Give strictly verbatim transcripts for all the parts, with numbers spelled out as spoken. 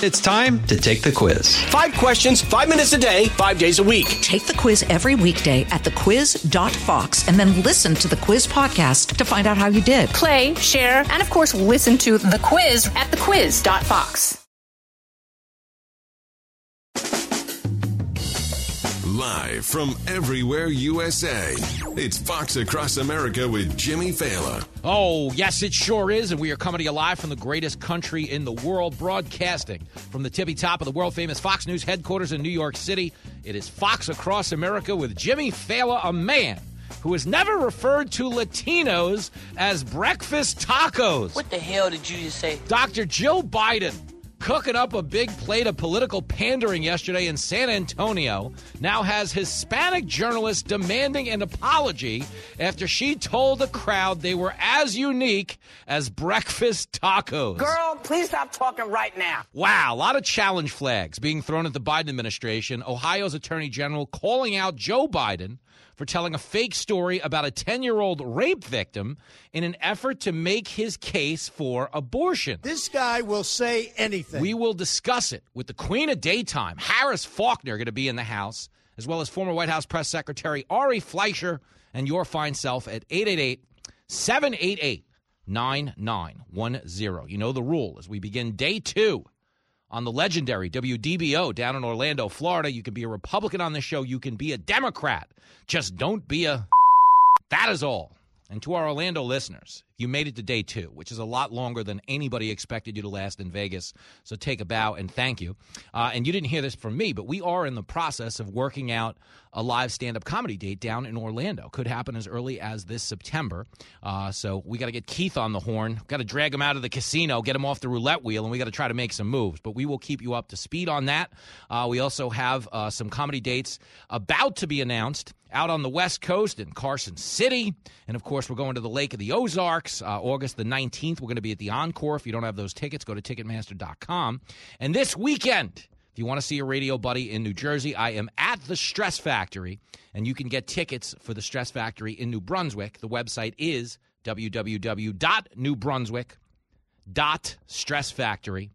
It's time to take the quiz. Five questions, five minutes a day, five days a week. Take the quiz every weekday at the quiz dot fox and then listen to the quiz podcast to find out how you did. Play, share, and of course, listen to the quiz at the quiz dot fox. Live from everywhere U S A, it's Fox Across America with Jimmy Fallon. Oh, yes, it sure is, and we are coming to you live from the greatest country in the world, broadcasting from the tippy top of the world-famous Fox News headquarters in New York City. It is Fox Across America with Jimmy Fallon, a man who has never referred to Latinos as breakfast tacos. What the hell did you just say? Doctor Joe Biden cooking up a big plate of political pandering yesterday in San Antonio, now has Hispanic journalists demanding an apology after she told the crowd they were as unique as breakfast tacos. Girl, please stop talking right now. Wow, a lot of challenge flags being thrown at the Biden administration. Ohio's Attorney General calling out Joe Biden for telling a fake story about a ten-year-old rape victim in an effort to make his case for abortion. This guy will say anything. We will discuss it with the queen of daytime, Harris Faulkner, going to be in the House, as well as former White House Press Secretary Ari Fleischer, and your fine self at eight eight eight, seven eight eight, nine nine one zero. You know the rule as we begin day two on the legendary W D B O down in Orlando, Florida. You can be a Republican on this show. You can be a Democrat. Just don't be a that is all. And to our Orlando listeners, you made it to day two, which is a lot longer than anybody expected you to last in Vegas. So take a bow and thank you. Uh, and you didn't hear this from me, but we are in the process of working out a live stand-up comedy date down in Orlando. Could happen as early as this September. Uh, so we got to get Keith on the horn. Got to drag him out of the casino, get him off the roulette wheel, and we got to try to make some moves. But we will keep you up to speed on that. Uh, we also have uh, some comedy dates about to be announced out on the West Coast in Carson City. And, of course, we're going to the Lake of the Ozarks. Uh, August the nineteenth, we're going to be at the Encore. If you don't have those tickets, go to Ticketmaster dot com. And this weekend, if you want to see a radio buddy in New Jersey, I am at the Stress Factory, and you can get tickets for the Stress Factory in New Brunswick. The website is w w w dot new brunswick dot stress factory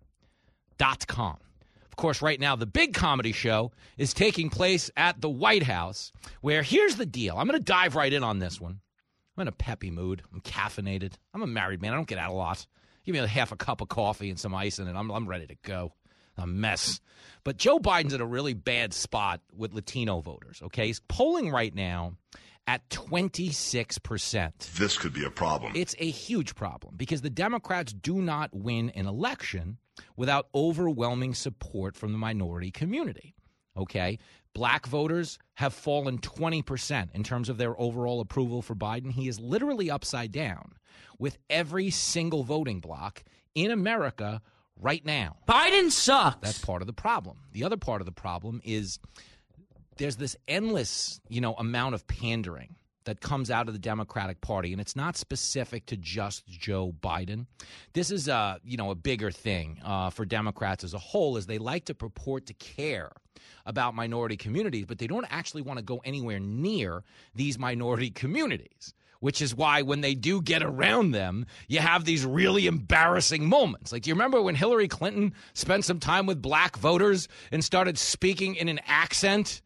dot com. Of course, right now, the big comedy show is taking place at the White House, where here's the deal. I'm going to dive right in on this one. I'm in a peppy mood. I'm caffeinated. I'm a married man. I don't get out a lot. Give me a half a cup of coffee and some ice in it. I'm, I'm ready to go. A mess. But Joe Biden's in a really bad spot with Latino voters, okay? He's polling right now at twenty-six percent. This could be a problem. It's a huge problem because the Democrats do not win an election without overwhelming support from the minority community, okay? Black voters have fallen twenty percent in terms of their overall approval for Biden. He is literally upside down with every single voting bloc in America right now. Biden sucks. That's part of the problem. The other part of the problem is there's this endless, you know, amount of pandering that comes out of the Democratic Party, and it's not specific to just Joe Biden. This is a, you know, a bigger thing uh, for Democrats as a whole, as they like to purport to care about minority communities, but they don't actually want to go anywhere near these minority communities, which is why when they do get around them, you have these really embarrassing moments. Like, do you remember when Hillary Clinton spent some time with black voters and started speaking in an accent?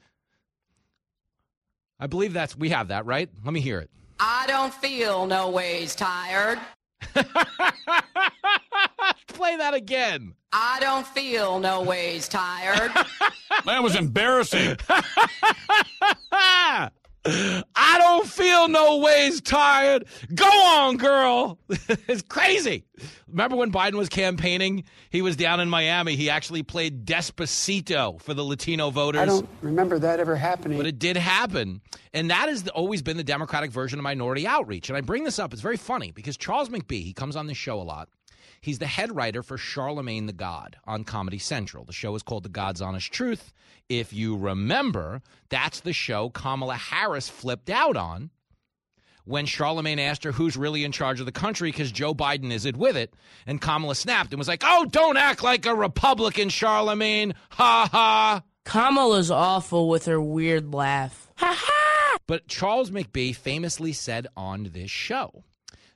I believe that's, we have that, right? Let me hear it. I don't feel no ways tired. Play that again. I don't feel no ways tired. That was embarrassing. I don't feel no ways tired. Go on, girl. It's crazy. Remember when Biden was campaigning? He was down in Miami. He actually played Despacito for the Latino voters. I don't remember that ever happening. But it did happen. And that has always been the Democratic version of minority outreach. And I bring this up. It's very funny because Charles McBee, he comes on this show a lot. He's the head writer for Charlemagne the God on Comedy Central. The show is called The God's Honest Truth. If you remember, that's the show Kamala Harris flipped out on when Charlemagne asked her who's really in charge of the country because Joe Biden isn't with it. And Kamala snapped and was like, oh, don't act like a Republican, Charlemagne. Ha ha. Kamala's awful with her weird laugh. Ha ha. But Charles McBee famously said on this show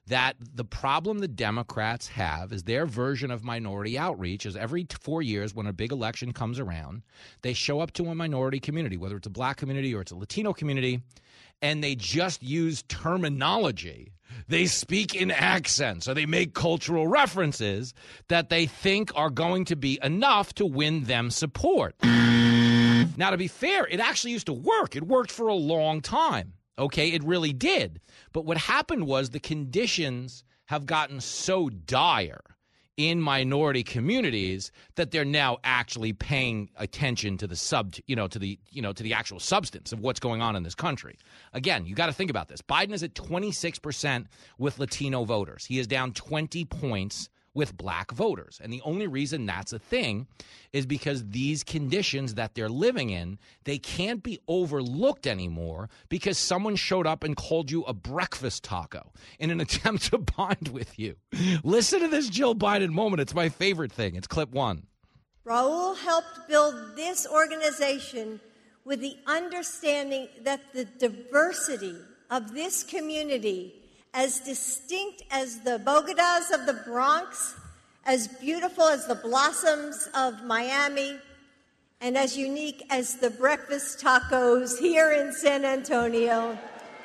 that the problem the Democrats have is their version of minority outreach is every t- four years when a big election comes around, they show up to a minority community, whether it's a black community or it's a Latino community, and they just use terminology. They speak in accents or they make cultural references that they think are going to be enough to win them support. Now, to be fair, it actually used to work. It worked for a long time. Okay, it really did. But what happened was the conditions have gotten so dire in minority communities that they're now actually paying attention to the sub, you know, to the, you know, to the actual substance of what's going on in this country. Again, you got to think about this. Biden is at twenty-six percent with Latino voters. He is down twenty points with black voters. And the only reason that's a thing is because these conditions that they're living in, they can't be overlooked anymore because someone showed up and called you a breakfast taco in an attempt to bond with you. Listen to this Jill Biden moment. It's my favorite thing. It's clip one. Raul helped build this organization with the understanding that the diversity of this community, as distinct as the Bogotas of the Bronx, as beautiful as the blossoms of Miami, and as unique as the breakfast tacos here in San Antonio,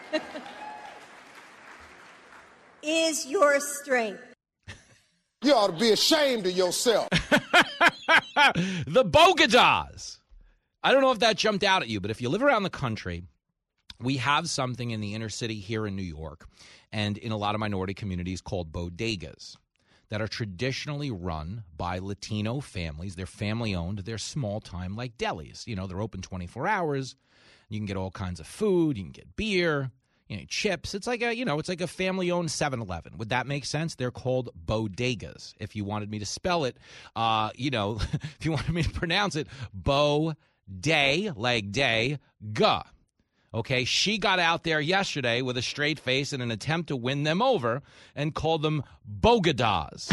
is your strength. You ought to be ashamed of yourself. The Bogotas. I don't know if that jumped out at you, but if you live around the country, we have something in the inner city here in New York and in a lot of minority communities called bodegas that are traditionally run by Latino families. They're family-owned. They're small-time like delis. You know, they're open twenty-four hours. You can get all kinds of food. You can get beer, you know, chips. It's like a, you know, it's like a family-owned seven eleven. Would that make sense? They're called bodegas. If you wanted me to spell it, uh, you know, if you wanted me to pronounce it, bo-day, like day, ga. Okay, she got out there yesterday with a straight face in an attempt to win them over and called them Bogotas.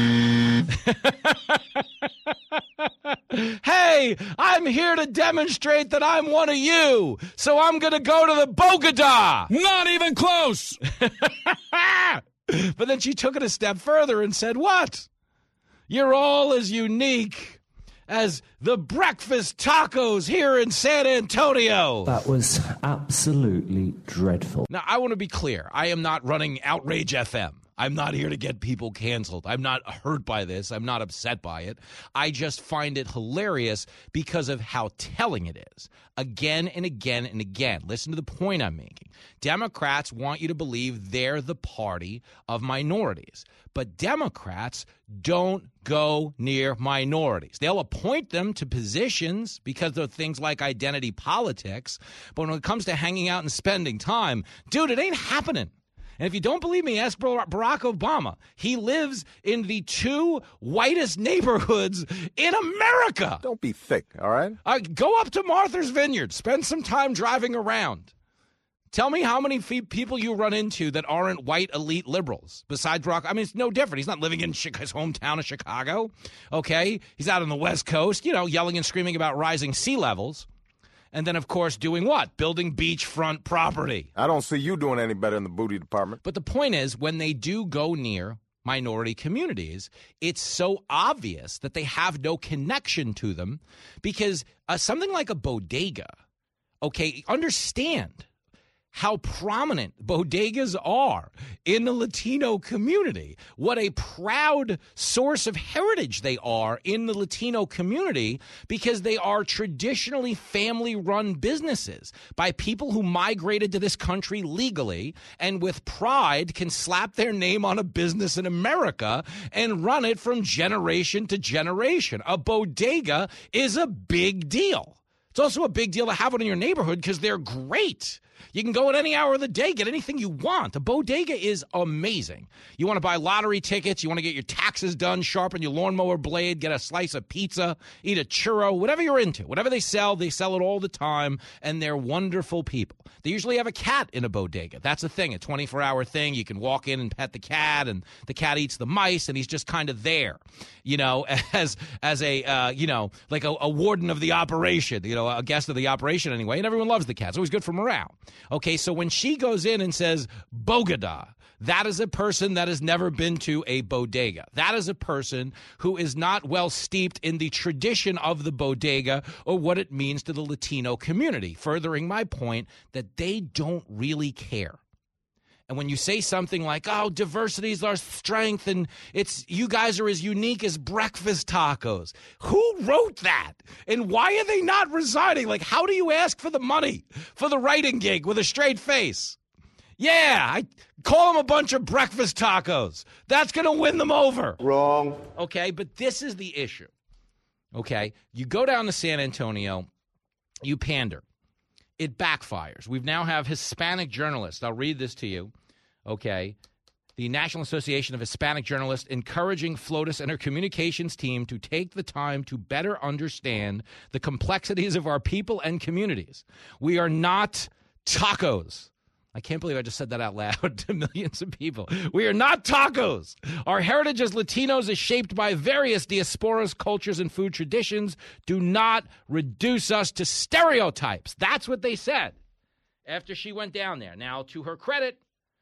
Hey, I'm here to demonstrate that I'm one of you, so I'm going to go to the Bogota. Not even close. But then she took it a step further and said, what? You're all as unique as the breakfast tacos here in San Antonio. That was absolutely dreadful. Now, I want to be clear. I am not running Outrage F M. I'm not here to get people canceled. I'm not hurt by this. I'm not upset by it. I just find it hilarious because of how telling it is. Again and again and again. Listen to the point I'm making. Democrats want you to believe they're the party of minorities. But Democrats don't go near minorities. They'll appoint them to positions because of things like identity politics. But when it comes to hanging out and spending time, dude, it ain't happening. And if you don't believe me, ask Barack Obama. He lives in the two whitest neighborhoods in America. Don't be thick, all right? Uh, go up to Martha's Vineyard. Spend some time driving around. Tell me how many fe- people you run into that aren't white elite liberals besides Barack. I mean, it's no different. He's not living in his hometown of Chicago, okay? He's out on the West Coast, you know, yelling and screaming about rising sea levels. And then, of course, doing what? Building beachfront property. I don't see you doing any better in the booty department. But the point is, when they do go near minority communities, it's so obvious that they have no connection to them because uh, something like a bodega, okay, understand how prominent bodegas are in the Latino community, what a proud source of heritage they are in the Latino community because they are traditionally family-run businesses by people who migrated to this country legally and with pride can slap their name on a business in America and run it from generation to generation. A bodega is a big deal. It's also a big deal to have one in your neighborhood because they're great. You can go at any hour of the day, get anything you want. A bodega is amazing. You want to buy lottery tickets, you want to get your taxes done, sharpen your lawnmower blade, get a slice of pizza, eat a churro, whatever you're into. Whatever they sell, they sell it all the time, and they're wonderful people. They usually have a cat in a bodega. That's a thing, a twenty-four hour thing. You can walk in and pet the cat, and the cat eats the mice, and he's just kind of there, you know, as as a, uh, you know, like a, a warden of the operation, you know, a guest of the operation anyway, and everyone loves the cat. It's always good for morale. Okay, so when she goes in and says Bogota, that is a person that has never been to a bodega. That is a person who is not well steeped in the tradition of the bodega or what it means to the Latino community, furthering my point that they don't really care. And when you say something like, oh, diversity is our strength and it's you guys are as unique as breakfast tacos. Who wrote that? And why are they not resigning? Like, how do you ask for the money for the writing gig with a straight face? Yeah, I call them a bunch of breakfast tacos. That's going to win them over. Wrong. Okay, but this is the issue. Okay, you go down to San Antonio, you pander. It backfires. We now have Hispanic journalists. I'll read this to you. Okay. The National Association of Hispanic Journalists encouraging FLOTUS and her communications team to take the time to better understand the complexities of our people and communities. We are not tacos. I can't believe I just said that out loud to millions of people. We are not tacos. Our heritage as Latinos is shaped by various diasporas, cultures, and food traditions. Do not reduce us to stereotypes. That's what they said after she went down there. Now, to her credit,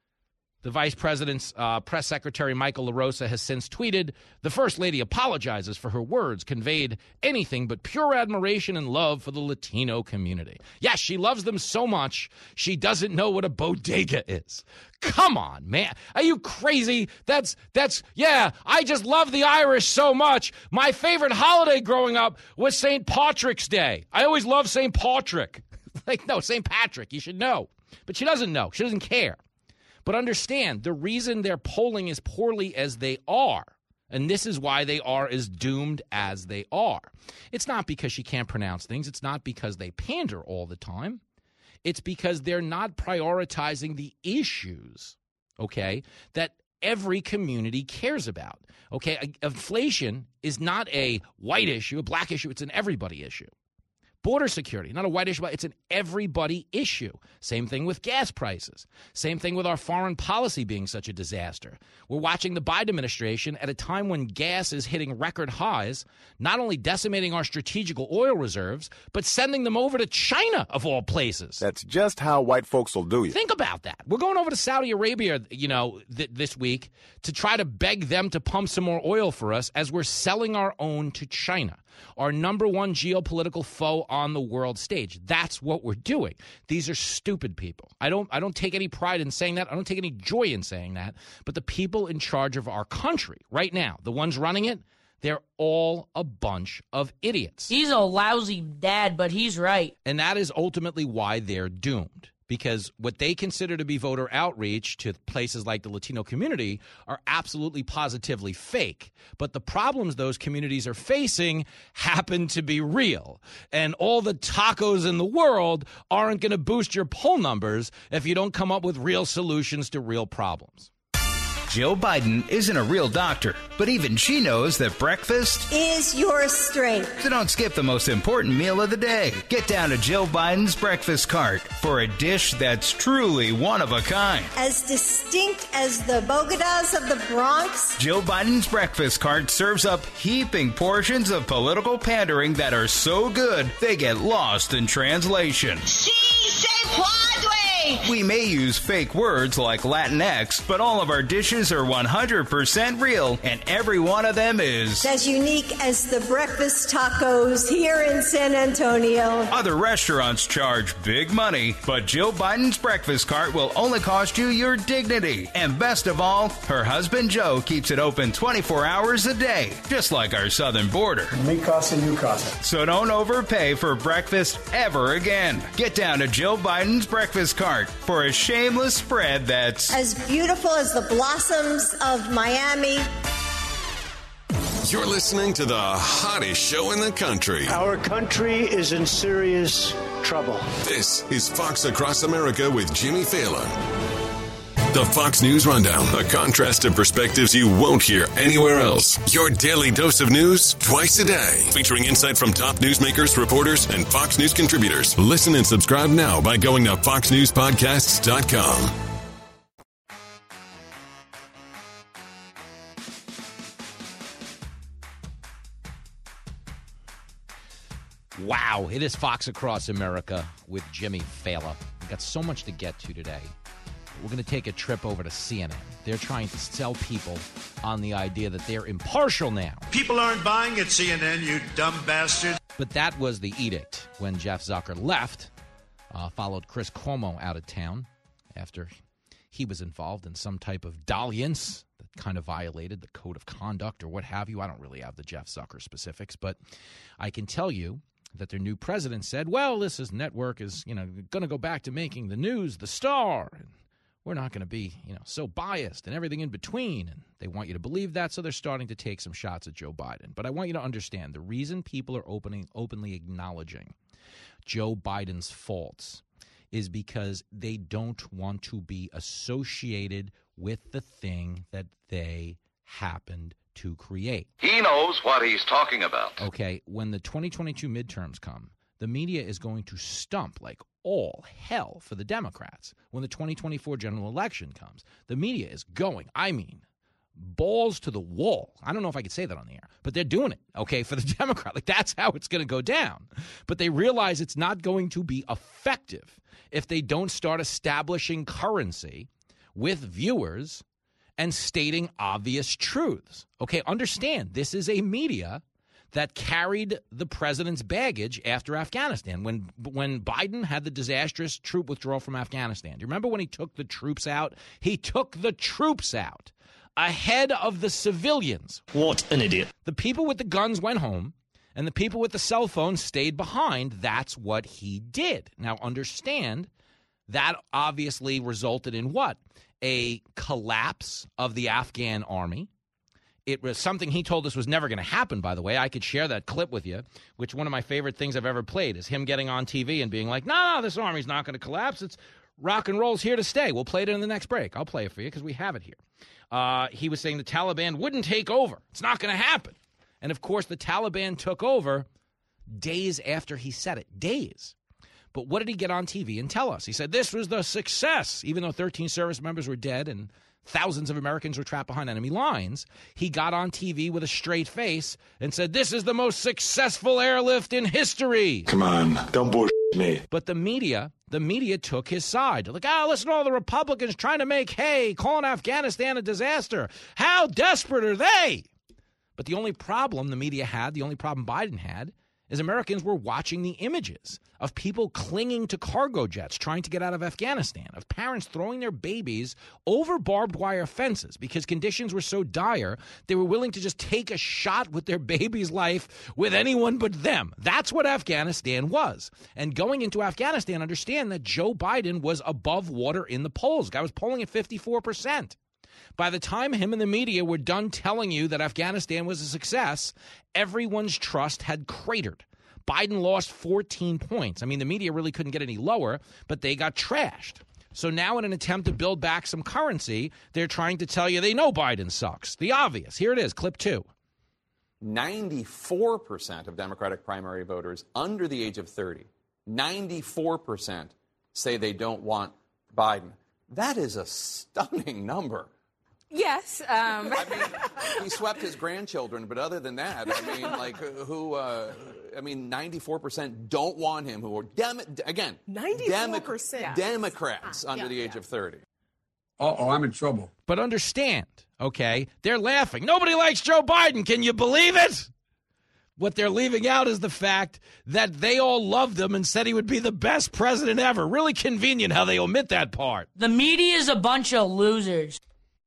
the vice president's uh, press secretary, Michael LaRosa, has since tweeted, the First Lady apologizes for her words conveyed anything but pure admiration and love for the Latino community. Yes, she loves them so much, she doesn't know what a bodega is. Come on, man. Are you crazy? That's, that's, yeah, I just love the Irish so much. My favorite holiday growing up was Saint Patrick's Day. I always loved Saint Patrick. Like, no, Saint Patrick, you should know. But she doesn't know. She doesn't care. But understand, the reason they're polling as poorly as they are, and this is why they are as doomed as they are, it's not because she can't pronounce things. It's not because they pander all the time. It's because they're not prioritizing the issues, okay, that every community cares about. Okay, inflation is not a white issue, a black issue. It's an everybody issue. Border security, not a white issue, but it's an everybody issue. Same thing with gas prices. Same thing with our foreign policy being such a disaster. We're watching the Biden administration at a time when gas is hitting record highs, not only decimating our strategical oil reserves, but sending them over to China, of all places. That's just how white folks will do you. Think about that. We're going over to Saudi Arabia, you know, th- this week to try to beg them to pump some more oil for us as we're selling our own to China, our number one geopolitical foe on the world stage. That's what we're doing. These are stupid people. I don't I don't take any pride in saying that. I don't take any joy in saying that. But the people in charge of our country right now, the ones running it, they're all a bunch of idiots. He's a lousy dad, but he's right. And that is ultimately why they're doomed. Because what they consider to be voter outreach to places like the Latino community are absolutely positively fake. But the problems those communities are facing happen to be real. And all the tacos in the world aren't going to boost your poll numbers if you don't come up with real solutions to real problems. Jill Biden isn't a real doctor, but even she knows that breakfast is your strength. So don't skip the most important meal of the day. Get down to Jill Biden's Breakfast Cart for a dish that's truly one of a kind. As distinct as the Bogotas of the Bronx, Jill Biden's Breakfast Cart serves up heaping portions of political pandering that are so good they get lost in translation. Sí, se puede. We may use fake words like Latinx, but all of our dishes are one hundred percent real, and every one of them is as unique as the breakfast tacos here in San Antonio. Other restaurants charge big money, but Jill Biden's Breakfast Cart will only cost you your dignity. And best of all, her husband Joe keeps it open twenty-four hours a day, just like our southern border. Me casa, you casa. So don't overpay for breakfast ever again. Get down to Jill Biden's Breakfast Cart for a shameless spread that's as beautiful as the blossoms of Miami. You're listening to the hottest show in the country. Our country is in serious trouble. This is Fox Across America with Jimmy Fallon. The Fox News Rundown, a contrast of perspectives you won't hear anywhere else. Your daily dose of news twice a day, featuring insight from top newsmakers, reporters, and Fox News contributors. Listen and subscribe now by going to fox news podcasts dot com. Wow, it is Fox Across America with Jimmy Fallon. Got so much to get to today. We're going to take a trip over to C N N. They're trying to sell people on the idea that they're impartial now. People aren't buying at C N N, you dumb bastards. But that was the edict when Jeff Zucker left, uh, followed Chris Cuomo out of town after he was involved in some type of dalliance that kind of violated the code of conduct or what have you. I don't really have the Jeff Zucker specifics, but I can tell you that their new president said, well, this is network is, you know, going to go back to making the news the star, and we're not going to be, you know, so biased and everything in between. And they want you to believe that, so they're starting to take some shots at Joe Biden. But I want you to understand the reason people are opening, openly acknowledging Joe Biden's faults is because they don't want to be associated with the thing that they happened to create. He knows what he's talking about. Okay, when the twenty twenty-two midterms come, the media is going to stump like all hell for the Democrats. When the twenty twenty-four general election comes, the media is going, I mean, balls to the wall. I don't know if I could say that on the air, but they're doing it, okay, for the Democrat. Like, that's how it's going to go down. But they realize it's not going to be effective if they don't start establishing currency with viewers and stating obvious truths. Okay, understand, this is a media that carried the president's baggage after Afghanistan. When when Biden had the disastrous troop withdrawal from Afghanistan. Do you remember when he took the troops out? He took the troops out ahead of the civilians. What an idiot. The people with the guns went home, and the people with the cell phones stayed behind. That's what he did. Now, understand, that obviously resulted in what? A collapse of the Afghan army. It was something he told us was never going to happen, by the way. I could share that clip with you, which one of my favorite things I've ever played is him getting on T V and being like, no, no, this army's not going to collapse. It's rock and roll's here to stay. We'll play it in the next break. I'll play it for you because we have it here. Uh, he was saying the Taliban wouldn't take over. It's not going to happen. And, of course, the Taliban took over days after he said it. Days. But what did he get on T V and tell us? He said this was the success, even though thirteen service members were dead and thousands of Americans were trapped behind enemy lines. He got on T V with a straight face and said, this is the most successful airlift in history. Come on, don't bullshit me. But the media, the media took his side. Like, oh, listen to all the Republicans trying to make hay, calling Afghanistan a disaster. How desperate are they? But the only problem the media had, the only problem Biden had, is Americans were watching the images of people clinging to cargo jets trying to get out of Afghanistan, of parents throwing their babies over barbed wire fences because conditions were so dire they were willing to just take a shot with their baby's life with anyone but them. That's what Afghanistan was. And going into Afghanistan, understand that Joe Biden was above water in the polls. The guy was polling at fifty-four percent. By the time him and the media were done telling you that Afghanistan was a success, everyone's trust had cratered. Biden lost fourteen points. I mean, the media really couldn't get any lower, but they got trashed. So now in an attempt to build back some currency, they're trying to tell you they know Biden sucks. The obvious. Here it is, clip two. ninety-four percent of Democratic primary voters under the age of thirty, ninety-four percent say they don't want Biden. That is a stunning number. Yes. Um. I mean, he swept his grandchildren, but other than that, I mean, like, who, uh, I mean, ninety-four percent don't want him, who are, Dem- again, ninety-four percent. Demo- Democrats uh, under yeah, the age yeah. of thirty. Uh-oh, I'm in trouble. But understand, okay, they're laughing. Nobody likes Joe Biden. Can you believe it? What they're leaving out is the fact that they all loved him and said he would be the best president ever. Really convenient how they omit that part. The media is a bunch of losers.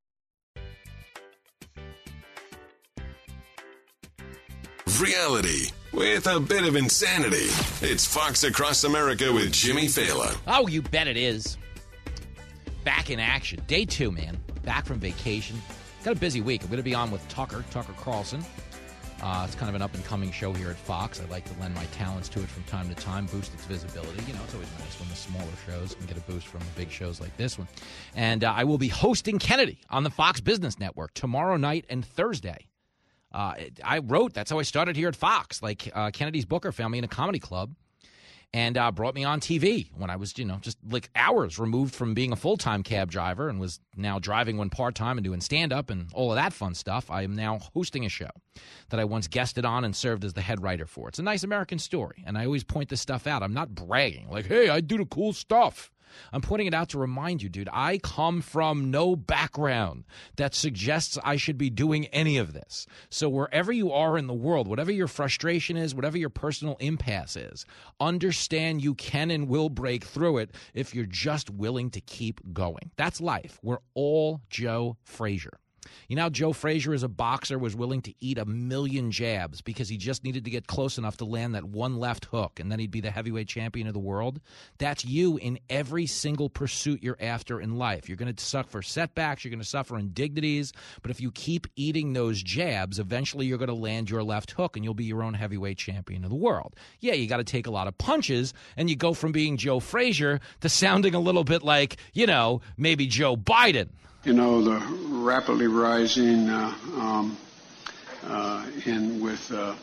Reality with a bit of insanity. It's Fox Across America with Jimmy Fallon. Oh, you bet it is. Back in action. Day two, man. Back from vacation. Got a busy week. I'm going to be on with Tucker, Tucker Carlson. Uh, it's kind of an up-and-coming show here at Fox. I like to lend my talents to it from time to time, boost its visibility. You know, it's always nice when the smaller shows can get a boost from the big shows like this one. And uh, I will be hosting Kennedy on the Fox Business Network tomorrow night and Thursday. Uh, I wrote, that's how I started here at Fox. Like, uh, Kennedy's Booker found me in a comedy club and uh, brought me on T V when I was, you know, just like hours removed from being a full-time cab driver and was now driving one part-time and doing stand-up and all of that fun stuff. I am now hosting a show that I once guested on and served as the head writer for. It's a nice American story, and I always point this stuff out. I'm not bragging, like, hey, I do the cool stuff. I'm pointing it out to remind you, dude, I come from no background that suggests I should be doing any of this. So wherever you are in the world, whatever your frustration is, whatever your personal impasse is, understand you can and will break through it if you're just willing to keep going. That's life. We're all Joe Frazier. You know how Joe Frazier, as a boxer, was willing to eat a million jabs because he just needed to get close enough to land that one left hook, and then he'd be the heavyweight champion of the world? That's you in every single pursuit you're after in life. You're going to suffer setbacks. You're going to suffer indignities. But if you keep eating those jabs, eventually you're going to land your left hook, and you'll be your own heavyweight champion of the world. Yeah, you got to take a lot of punches, and you go from being Joe Frazier to sounding a little bit like, you know, maybe Joe Biden. You know, the rapidly rising uh, um, uh, in with, uh,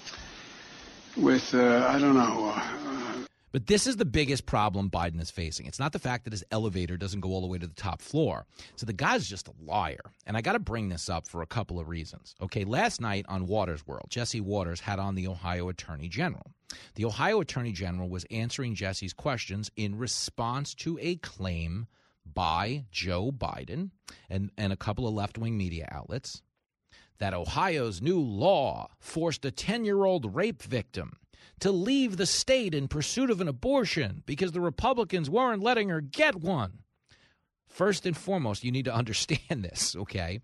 with uh, I don't know. Uh, But this is the biggest problem Biden is facing. It's not the fact that his elevator doesn't go all the way to the top floor. So the guy's just a liar. And I got to bring this up for a couple of reasons. Okay, last night on Waters World, Jesse Waters had on the Ohio Attorney General. The Ohio Attorney General was answering Jesse's questions in response to a claim by Joe Biden and, and a couple of left-wing media outlets that Ohio's new law forced a ten-year-old rape victim to leave the state in pursuit of an abortion because the Republicans weren't letting her get one. First and foremost, you need to understand this, okay?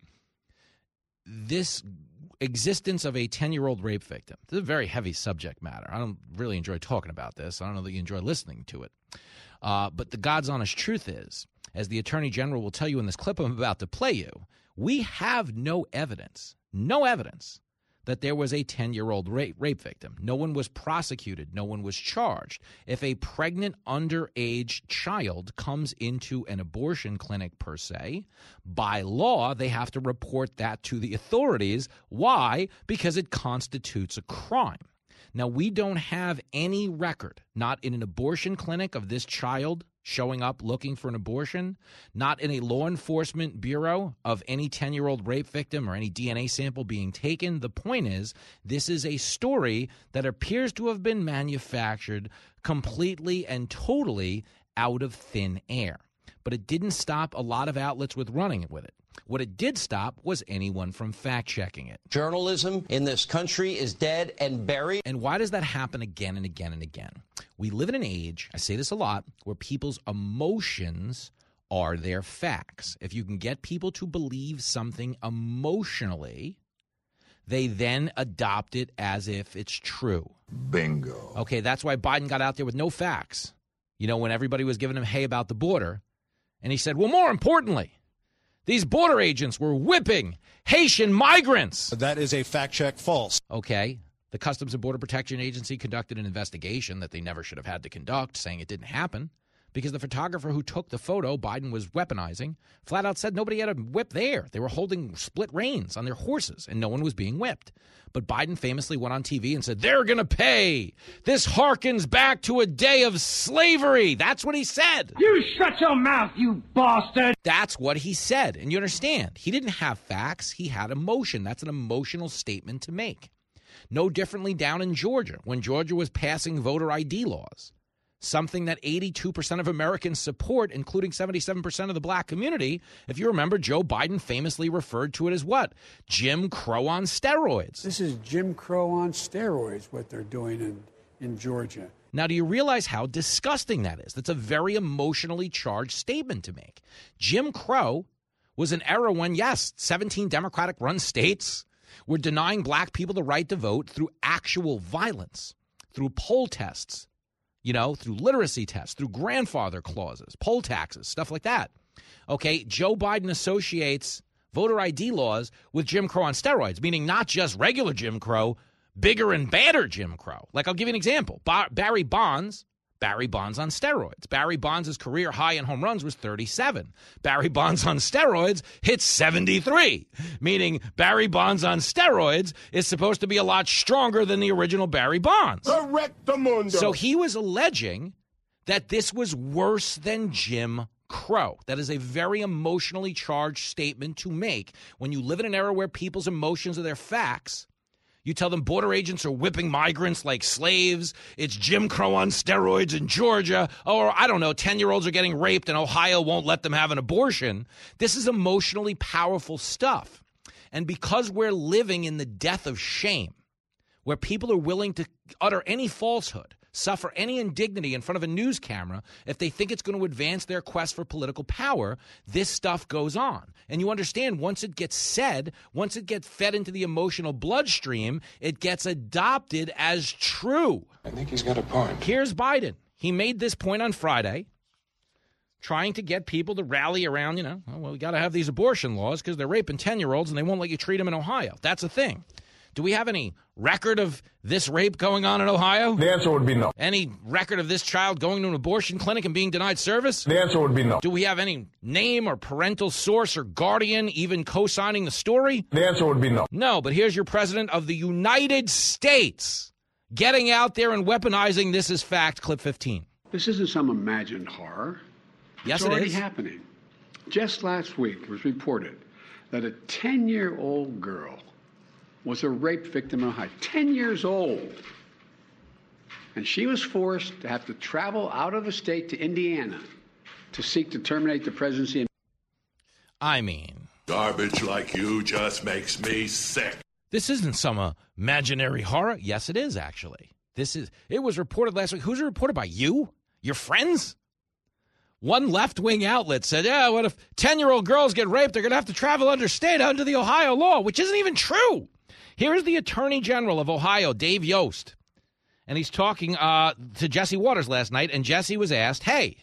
This existence of a ten-year-old rape victim, this is a very heavy subject matter. I don't really enjoy talking about this. I don't know that you enjoy listening to it. Uh, but the God's honest truth is, as the Attorney General will tell you in this clip I'm about to play you, we have no evidence, no evidence that there was a ten-year-old rape, rape victim. No one was prosecuted. No one was charged. If a pregnant underage child comes into an abortion clinic per se, by law, they have to report that to the authorities. Why? Because it constitutes a crime. Now, we don't have any record, not in an abortion clinic of this child showing up looking for an abortion, not in a law enforcement bureau of any ten-year-old rape victim or any D N A sample being taken. The point is, this is a story that appears to have been manufactured completely and totally out of thin air. But it didn't stop a lot of outlets with running with it. What it did stop was anyone from fact-checking it. Journalism in this country is dead and buried. And why does that happen again and again and again? We live in an age, I say this a lot, where people's emotions are their facts. If you can get people to believe something emotionally, they then adopt it as if it's true. Bingo. Okay, that's why Biden got out there with no facts. You know, when everybody was giving him hay about the border, and he said, well, more importantly, these border agents were whipping Haitian migrants. That is a fact check false. Okay. The Customs and Border Protection Agency conducted an investigation that they never should have had to conduct, saying it didn't happen because the photographer who took the photo Biden was weaponizing flat out said nobody had a whip there. They were holding split reins on their horses and no one was being whipped. But Biden famously went on T V and said, they're going to pay. This harkens back to a day of slavery. That's what he said. You shut your mouth, you bastard. That's what he said. And you understand, he didn't have facts. He had emotion. That's an emotional statement to make. No differently down in Georgia, when Georgia was passing voter I D laws, something that eighty-two percent of Americans support, including seventy-seven percent of the black community. If you remember, Joe Biden famously referred to it as what? Jim Crow on steroids. This is Jim Crow on steroids, what they're doing in, in Georgia. Now, do you realize how disgusting that is? That's a very emotionally charged statement to make. Jim Crow was an era when, yes, seventeen Democratic-run states were denying black people the right to vote through actual violence, through poll tests, you know, through literacy tests, through grandfather clauses, poll taxes, stuff like that. Okay, Joe Biden associates voter I D laws with Jim Crow on steroids, meaning not just regular Jim Crow, bigger and badder Jim Crow. Like, I'll give you an example. Bar- Barry Bonds, Barry Bonds on steroids. Barry Bonds' career high in home runs was thirty-seven. Barry Bonds on steroids hit seventy-three, meaning Barry Bonds on steroids is supposed to be a lot stronger than the original Barry Bonds. Correctamundo. So he was alleging that this was worse than Jim Crow. That is a very emotionally charged statement to make. When you live in an era where people's emotions are their facts, You tell them border agents are whipping migrants like slaves. It's Jim Crow on steroids in Georgia. Or, I don't know, ten-year-olds are getting raped and Ohio won't let them have an abortion. This is emotionally powerful stuff. And because we're living in the death of shame, where people are willing to utter any falsehood, suffer any indignity in front of a news camera if they think it's going to advance their quest for political power, this stuff goes on. And you understand, once it gets said, once it gets fed into the emotional bloodstream, it gets adopted as true. I think he's got a point. Here's Biden. He made this point on Friday, trying to get people to rally around, you know, oh, well, we got to have these abortion laws because they're raping ten-year-olds and they won't let you treat them in Ohio. That's a thing. Do we have any record of this rape going on in Ohio? The answer would be no. Any record of this child going to an abortion clinic and being denied service? The answer would be no. Do we have any name or parental source or guardian even co-signing the story? The answer would be no. No, but here's your president of the United States getting out there and weaponizing this as fact. Clip fifteen. This isn't some imagined horror. Yes, it's it already is. happening. Just last week, it was reported that a ten-year-old girl was a rape victim in Ohio, ten years old. And she was forced to have to travel out of the state to Indiana to seek to terminate the presidency. I mean, garbage like you just makes me sick. This isn't some uh, imaginary horror. Yes, it is, actually. This is. It was reported last week. Who's it reported by? You? Your friends? One left-wing outlet said, yeah, what if ten-year-old girls get raped? They're going to have to travel interstate under the Ohio law, which isn't even true. Here's the Attorney General of Ohio, Dave Yost, and he's talking uh, to Jesse Waters last night, and Jesse was asked, hey,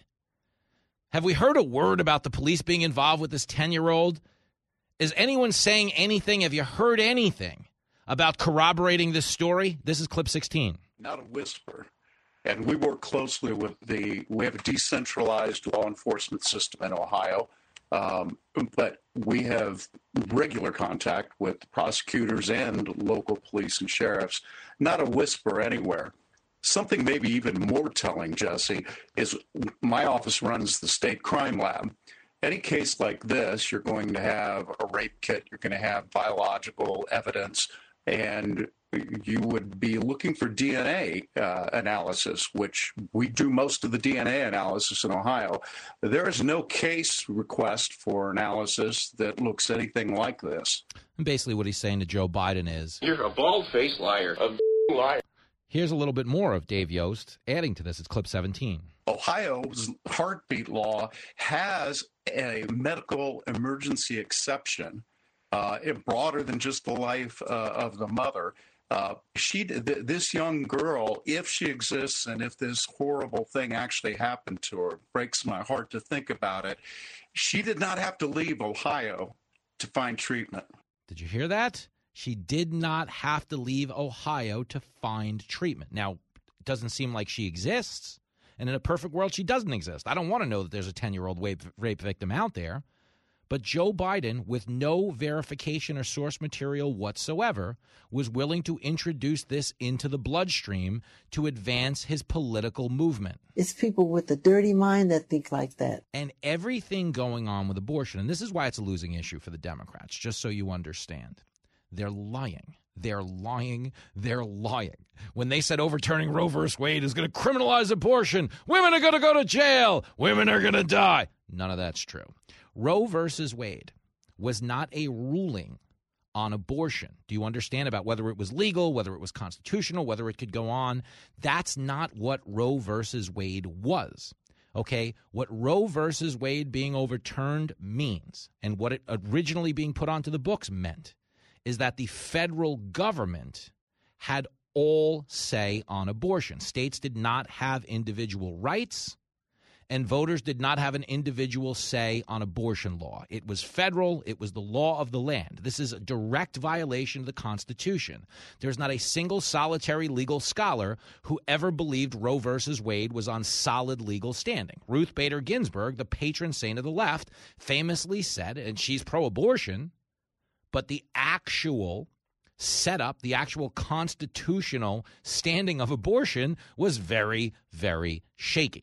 have we heard a word about the police being involved with this ten-year-old? Is anyone saying anything? Have you heard anything about corroborating this story? This is clip sixteen. Not a whisper. And we work closely with the, we have a decentralized law enforcement system in Ohio. Um, but we have regular contact with prosecutors and local police and sheriffs. Not a whisper anywhere. Something maybe even more telling, Jesse, is my office runs the state crime lab. Any case like this, you're going to have a rape kit, you're going to have biological evidence, and you would be looking for D N A uh, analysis, which we do most of the D N A analysis in Ohio. There is no case request for analysis that looks anything like this. And basically what he's saying to Joe Biden is, you're a bald-faced liar, a liar. Here's a little bit more of Dave Yost adding to this. It's clip seventeen. Ohio's heartbeat law has a medical emergency exception, uh, broader than just the life uh, of the mother. Uh, she, th- this young girl, if she exists and if this horrible thing actually happened to her, it breaks my heart to think about it. She did not have to leave Ohio to find treatment. Did you hear that? She did not have to leave Ohio to find treatment. Now, it doesn't seem like she exists. And in a perfect world, she doesn't exist. I don't want to know that there's a ten-year-old rape, rape victim out there. But Joe Biden, with no verification or source material whatsoever, was willing to introduce this into the bloodstream to advance his political movement. It's people with a dirty mind that think like that. And everything going on with abortion, and this is why it's a losing issue for the Democrats, just so you understand. They're lying. They're lying. They're lying. When they said overturning Roe versus Wade is going to criminalize abortion, women are going to go to jail, women are going to die. None of that's true. Roe versus Wade was not a ruling on abortion. Do you understand about whether it was legal, whether it was constitutional, whether it could go on? That's not what Roe versus Wade was. Okay, what Roe versus Wade being overturned means, and what it originally being put onto the books meant, is that the federal government had all say on abortion. States did not have individual rights, and voters did not have an individual say on abortion law. It was federal. It was the law of the land. This is a direct violation of the Constitution. There's not a single solitary legal scholar who ever believed Roe versus Wade was on solid legal standing. Ruth Bader Ginsburg, the patron saint of the left, famously said, and she's pro-abortion, but the actual setup, the actual constitutional standing of abortion was very, very shaky.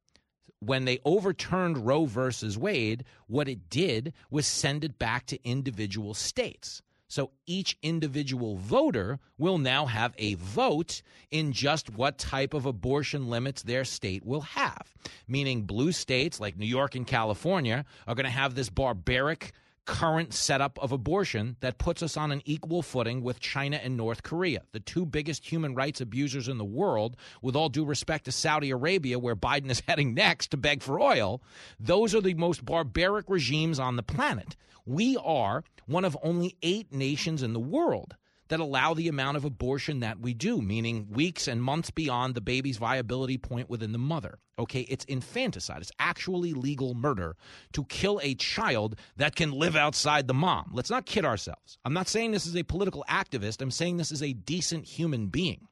When they overturned Roe versus Wade, what it did was send it back to individual states. So each individual voter will now have a vote in just what type of abortion limits their state will have, meaning blue states like New York and California are going to have this barbaric current setup of abortion that puts us on an equal footing with China and North Korea, the two biggest human rights abusers in the world, with all due respect to Saudi Arabia, where Biden is heading next to beg for oil. Those are the most barbaric regimes on the planet. We are one of only eight nations in the world that allow the amount of abortion that we do, meaning weeks and months beyond the baby's viability point within the mother. Okay, it's infanticide. It's actually legal murder to kill a child that can live outside the mom. Let's not kid ourselves. I'm not saying this is a political activist. I'm saying this is a decent human being.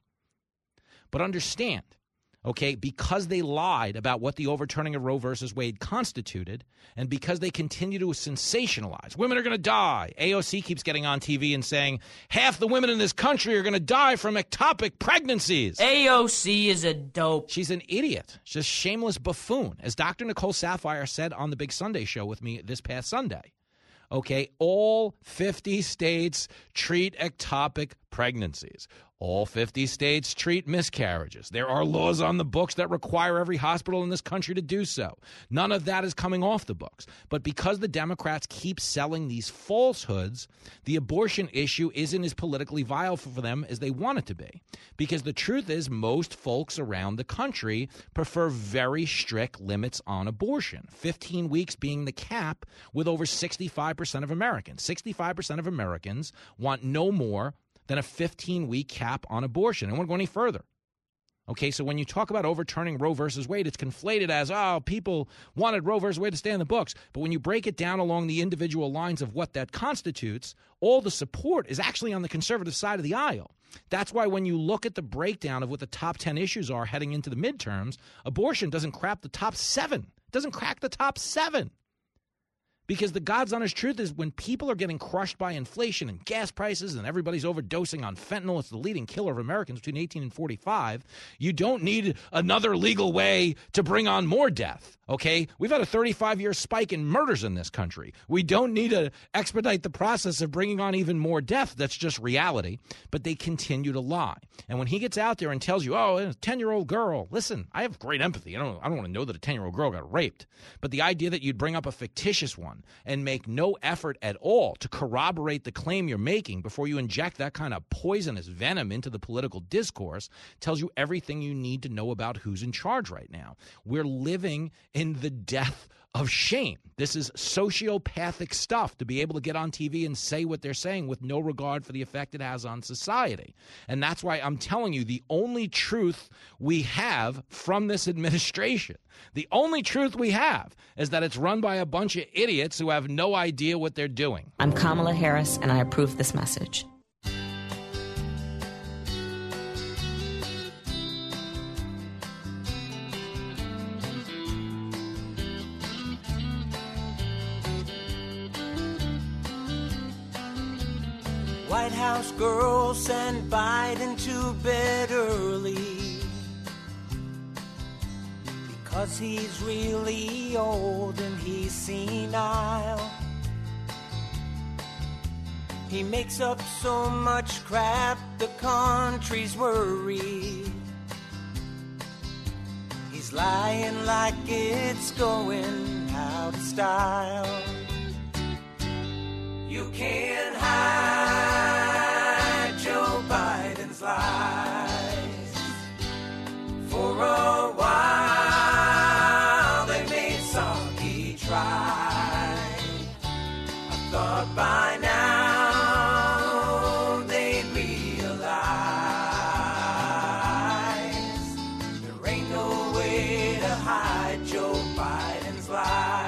But understand, okay, because they lied about what the overturning of Roe versus Wade constituted, and because they continue to sensationalize, women are going to die. A O C keeps getting on T V and saying half the women in this country are going to die from ectopic pregnancies. A O C is a dope. She's an idiot. She's a shameless buffoon. As Doctor Nicole Saphier said on the Big Sunday show with me this past Sunday, okay, all fifty states treat ectopic pregnancies. All fifty states treat miscarriages. There are laws on the books that require every hospital in this country to do so. None of that is coming off the books. But because the Democrats keep selling these falsehoods, the abortion issue isn't as politically viable for them as they want it to be. Because the truth is, most folks around the country prefer very strict limits on abortion, fifteen weeks being the cap, with over sixty-five percent of Americans. sixty-five percent of Americans want no more than a fifteen-week cap on abortion. I won't go any further. Okay, so when you talk about overturning Roe versus Wade, it's conflated as, oh, people wanted Roe versus Wade to stay in the books. But when you break it down along the individual lines of what that constitutes, all the support is actually on the conservative side of the aisle. That's why when you look at the breakdown of what the top ten issues are heading into the midterms, abortion doesn't crack the top seven. It doesn't crack the top seven. Because the God's honest truth is, when people are getting crushed by inflation and gas prices and everybody's overdosing on fentanyl, it's the leading killer of Americans between eighteen and forty-five, you don't need another legal way to bring on more death, okay? We've had a thirty-five-year spike in murders in this country. We don't need to expedite the process of bringing on even more death. That's just reality. But they continue to lie. And when he gets out there and tells you, oh, a ten-year-old girl, listen, I have great empathy. I don't, I don't want to know that a ten-year-old girl got raped. But the idea that you'd bring up a fictitious one and make no effort at all to corroborate the claim you're making before you inject that kind of poisonous venom into the political discourse tells you everything you need to know about who's in charge right now. We're living in the death of shame. This is sociopathic stuff, to be able to get on T V and say what they're saying with no regard for the effect it has on society. And that's why I'm telling you, the only truth we have from this administration, the only truth we have, is that it's run by a bunch of idiots who have no idea what they're doing. I'm Kamala Harris, and I approve this message. White House girls send Biden to bed early because he's really old and he's senile. He makes up so much crap, the country's worried. He's lying like it's going out of style. You can't hide Joe Biden's lies. For a while they made Psaki try. I thought by now they'd realize there ain't no way to hide Joe Biden's lies.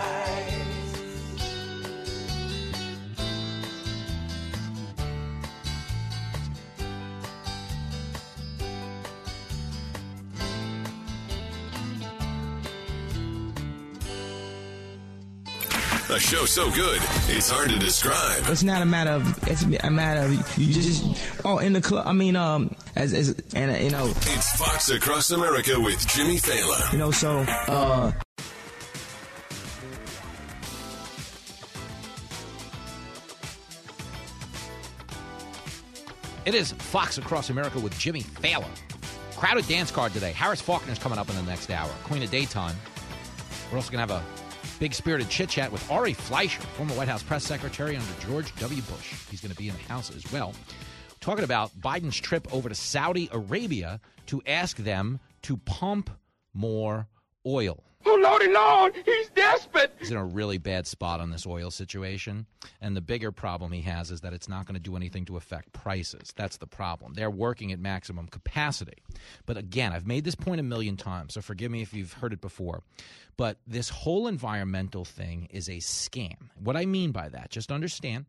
A show so good, it's hard to describe. It's not a matter of, it's a matter of, you just, oh, in the club, I mean, um, as, as, and, uh, you know. It's Fox Across America with Jimmy Fallon. You know, so, uh. It is Fox Across America with Jimmy Fallon. Crowded dance card today. Harris Faulkner's coming up in the next hour. Queen of Daytime. We're also going to have a big spirited chit-chat with Ari Fleischer, former White House press secretary under George W. Bush. He's going to be in the House as well. Talking about Biden's trip over to Saudi Arabia to ask them to pump more oil. Oh, Lordy Lord, he's desperate. He's in a really bad spot on this oil situation. And the bigger problem he has is that it's not going to do anything to affect prices. That's the problem. They're working at maximum capacity. But again, I've made this point a million times, so forgive me if you've heard it before. But this whole environmental thing is a scam. What I mean by that, just understand,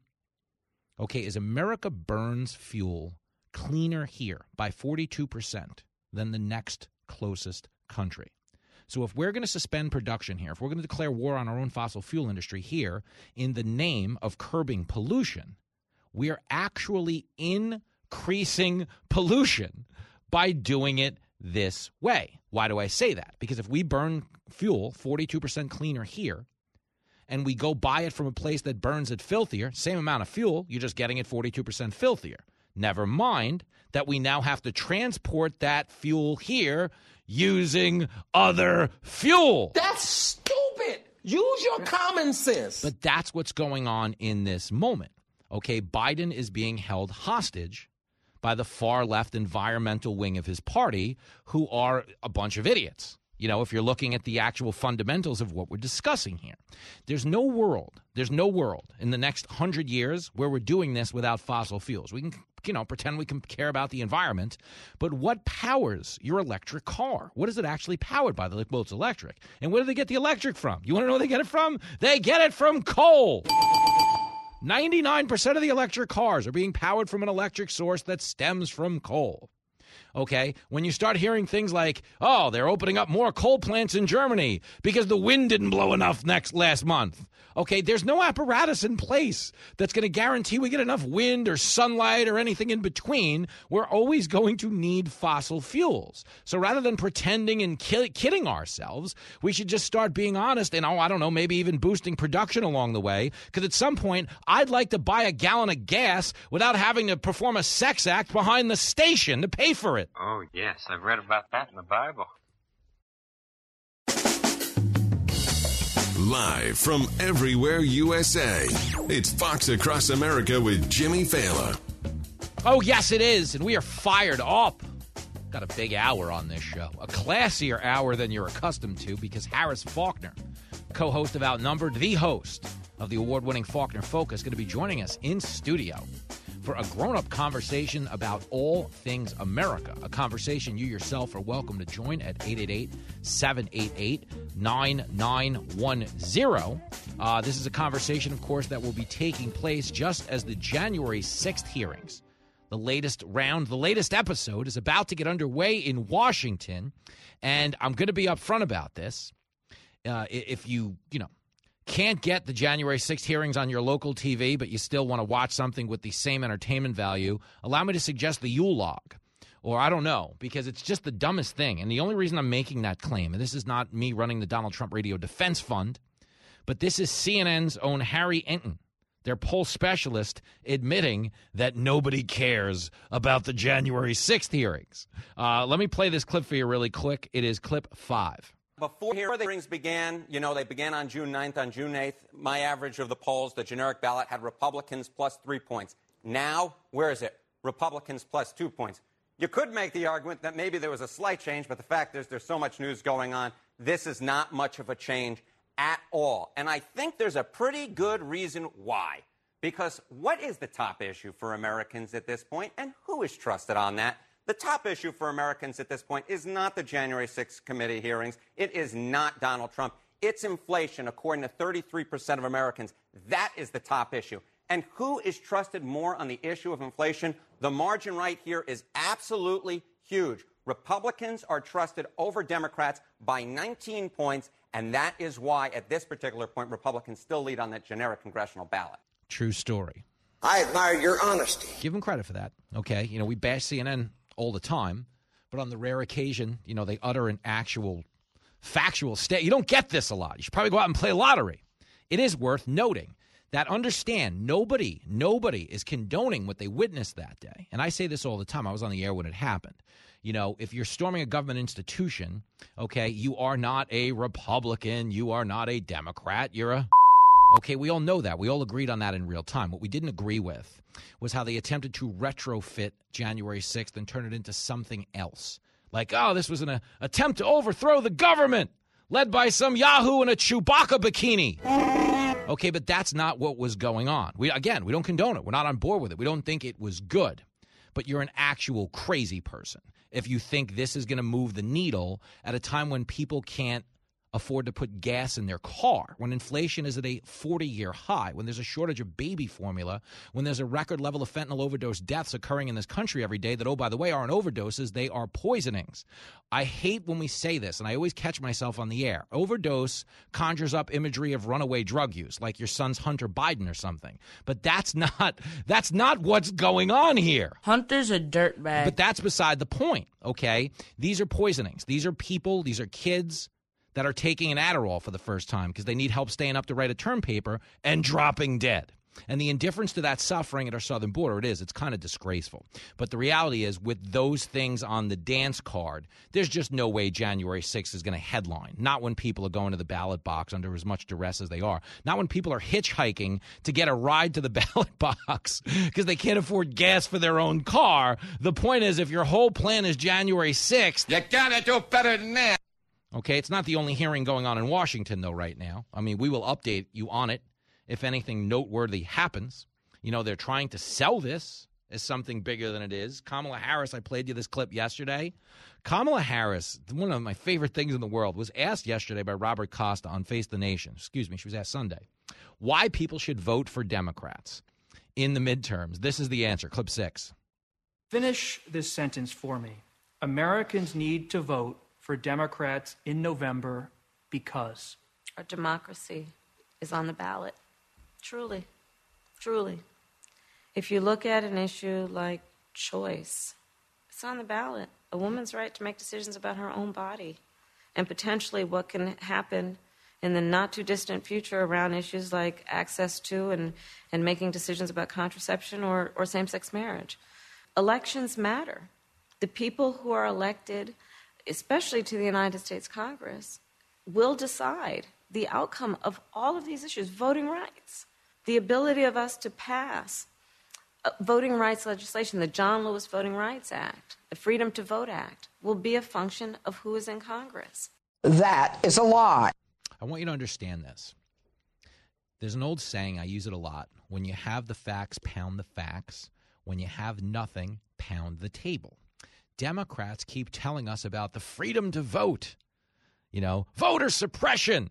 okay, is America burns fuel cleaner here by forty-two percent than the next closest country. So if we're going to suspend production here, if we're going to declare war on our own fossil fuel industry here in the name of curbing pollution, we are actually increasing pollution by doing it this way. Why do I say that? Because if we burn fuel forty-two percent cleaner here and we go buy it from a place that burns it filthier, same amount of fuel, you're just getting it forty-two percent filthier. Never mind that we now have to transport that fuel here using other fuel. That's stupid. Use your common sense. But that's what's going on in this moment. Okay, Biden is being held hostage by the far left environmental wing of his party, who are a bunch of idiots. You know, if you're looking at the actual fundamentals of what we're discussing here, there's no world, there's no world in the next hundred years where we're doing this without fossil fuels. We can, you know, pretend we can care about the environment, but what powers your electric car? What is it actually powered by? Well, it's electric. And where do they get the electric from? You want to know where they get it from? They get it from coal. ninety-nine percent of the electric cars are being powered from an electric source that stems from coal. Okay, when you start hearing things like, oh, they're opening up more coal plants in Germany because the wind didn't blow enough next last month. Okay, there's no apparatus in place that's going to guarantee we get enough wind or sunlight or anything in between. We're always going to need fossil fuels. So rather than pretending and ki- kidding ourselves, we should just start being honest and, oh, I don't know, maybe even boosting production along the way. Because at some point, I'd like to buy a gallon of gas without having to perform a sex act behind the station to pay for it. Oh, yes, I've read about that in the Bible. Live from everywhere U S A, it's Fox Across America with Jimmy Fallon. Oh, yes, it is, and we are fired up. Got a big hour on this show, a classier hour than you're accustomed to, because Harris Faulkner, co-host of Outnumbered, the host of the award-winning Faulkner Focus, is going to be joining us in studio for a grown-up conversation about all things America, a conversation you yourself are welcome to join at eight eight eight, seven eight eight, nine nine one zero. Uh, this is a conversation, of course, that will be taking place just as the January sixth hearings, the latest round, the latest episode, is about to get underway in Washington, and I'm going to be upfront about this. Uh, if you, you know, can't get the January sixth hearings on your local T V, but you still want to watch something with the same entertainment value, allow me to suggest the Yule log. Or I don't know, because it's just the dumbest thing. And the only reason I'm making that claim, and this is not me running the Donald Trump Radio Defense Fund, but this is C N N's own Harry Enton, their poll specialist, admitting that nobody cares about the January sixth hearings. Uh, let me play this clip for you really quick. It is clip five. Before the hearings began, you know, they began on June ninth. On June eighth, my average of the polls, the generic ballot, had Republicans plus three points. Now, where is it? Republicans plus two points. You could make the argument that maybe there was a slight change, but the fact is there's so much news going on. This is not much of a change at all. And I think there's a pretty good reason why. Because what is the top issue for Americans at this point, and who is trusted on that? The top issue for Americans at this point is not the January sixth committee hearings. It is not Donald Trump. It's inflation, according to thirty-three percent of Americans. That is the top issue. And who is trusted more on the issue of inflation? The margin right here is absolutely huge. Republicans are trusted over Democrats by nineteen points, and that is why, at this particular point, Republicans still lead on that generic congressional ballot. True story. I admire your honesty. Give them credit for that. Okay, you know, we bash C N N all the time, but on the rare occasion, you know, they utter an actual factual state. You don't get this a lot. You should probably go out and play lottery. It is worth noting that understand nobody, nobody is condoning what they witnessed that day. And I say this all the time. I was on the air when it happened. You know, if you're storming a government institution, okay, you are not a Republican. You are not a Democrat. You're a, okay, we all know that. We all agreed on that in real time. What we didn't agree with was how they attempted to retrofit January sixth and turn it into something else. Like, oh, this was an uh, attempt to overthrow the government led by some Yahoo in a Chewbacca bikini. Okay, but that's not what was going on. We Again, we don't condone it. We're not on board with it. We don't think it was good. But you're an actual crazy person if you think this is going to move the needle at a time when people can't afford to put gas in their car, when inflation is at a forty-year high, when there's a shortage of baby formula, when there's a record level of fentanyl overdose deaths occurring in this country every day that, oh, by the way, aren't overdoses, they are poisonings. I hate when we say this, and I always catch myself on the air. Overdose conjures up imagery of runaway drug use, like your son's Hunter Biden or something. But that's not that's not what's going on here. Hunter's a dirtbag. But that's beside the point, okay? These are poisonings. These are people, these are kids that are taking an Adderall for the first time because they need help staying up to write a term paper and dropping dead. And the indifference to that suffering at our southern border, it is. It's kind of disgraceful. But the reality is, with those things on the dance card, there's just no way January sixth is going to headline. Not when people are going to the ballot box under as much duress as they are. Not when people are hitchhiking to get a ride to the ballot box because they can't afford gas for their own car. The point is, if your whole plan is January sixth, you got to do better than that. Okay, it's not the only hearing going on in Washington, though, right now. I mean, we will update you on it if anything noteworthy happens. You know, they're trying to sell this as something bigger than it is. Kamala Harris, I played you this clip yesterday. Kamala Harris, one of my favorite things in the world, was asked yesterday by Robert Costa on Face the Nation. Excuse me, she was asked Sunday, why people should vote for Democrats in the midterms. This is the answer, clip six. Finish this sentence for me. Americans need to vote for Democrats in November because our democracy is on the ballot. Truly, truly. If you look at an issue like choice, it's on the ballot. A woman's right to make decisions about her own body and potentially what can happen in the not-too-distant future around issues like access to and, and making decisions about contraception or, or same-sex marriage. Elections matter. The people who are elected, especially to the United States Congress, will decide the outcome of all of these issues. Voting rights, the ability of us to pass uh, voting rights legislation, the John Lewis Voting Rights Act, the Freedom to Vote Act, will be a function of who is in Congress. That is a lie. I want you to understand this. There's an old saying, I use it a lot. When you have the facts, pound the facts. When you have nothing, pound the table. Democrats keep telling us about the freedom to vote, you know, voter suppression.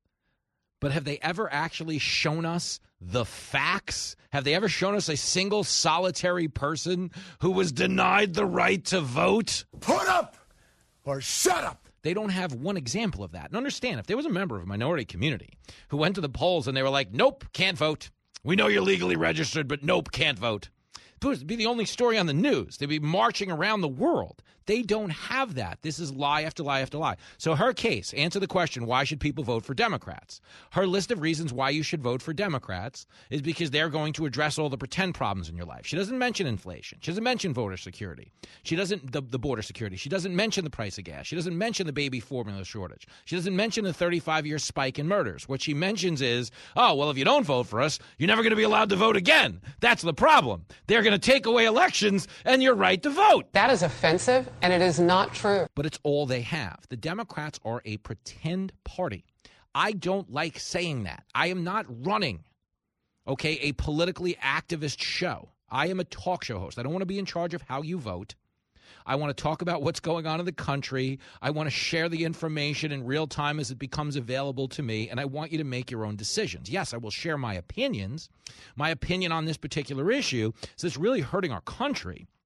But have they ever actually shown us the facts? Have they ever shown us a single solitary person who was denied the right to vote? Put up or shut up. They don't have one example of that. And understand, if there was a member of a minority community who went to the polls and they were like, nope, can't vote. We know you're legally registered, but nope, can't vote. It would be the only story on the news. They'd be marching around the world. They don't have that. This is lie after lie after lie. So her case, answer the question, why should people vote for Democrats? Her list of reasons why you should vote for Democrats is because they're going to address all the pretend problems in your life. She doesn't mention inflation. She doesn't mention voter security. She doesn't, the, the border security. She doesn't mention the price of gas. She doesn't mention the baby formula shortage. She doesn't mention the thirty-five-year spike in murders. What she mentions is, oh, well, if you don't vote for us, you're never going to be allowed to vote again. That's the problem. They're going to take away elections and your right to vote. That is offensive, and it is not true. But it's all they have. The Democrats are a pretend party. I don't like saying that. I am not running, okay, a politically activist show. I am a talk show host. I don't want to be in charge of how you vote. I want to talk about what's going on in the country. I want to share the information in real time as it becomes available to me, and I want you to make your own decisions. Yes, I will share my opinions. My opinion on this particular issue is it's really hurting our country.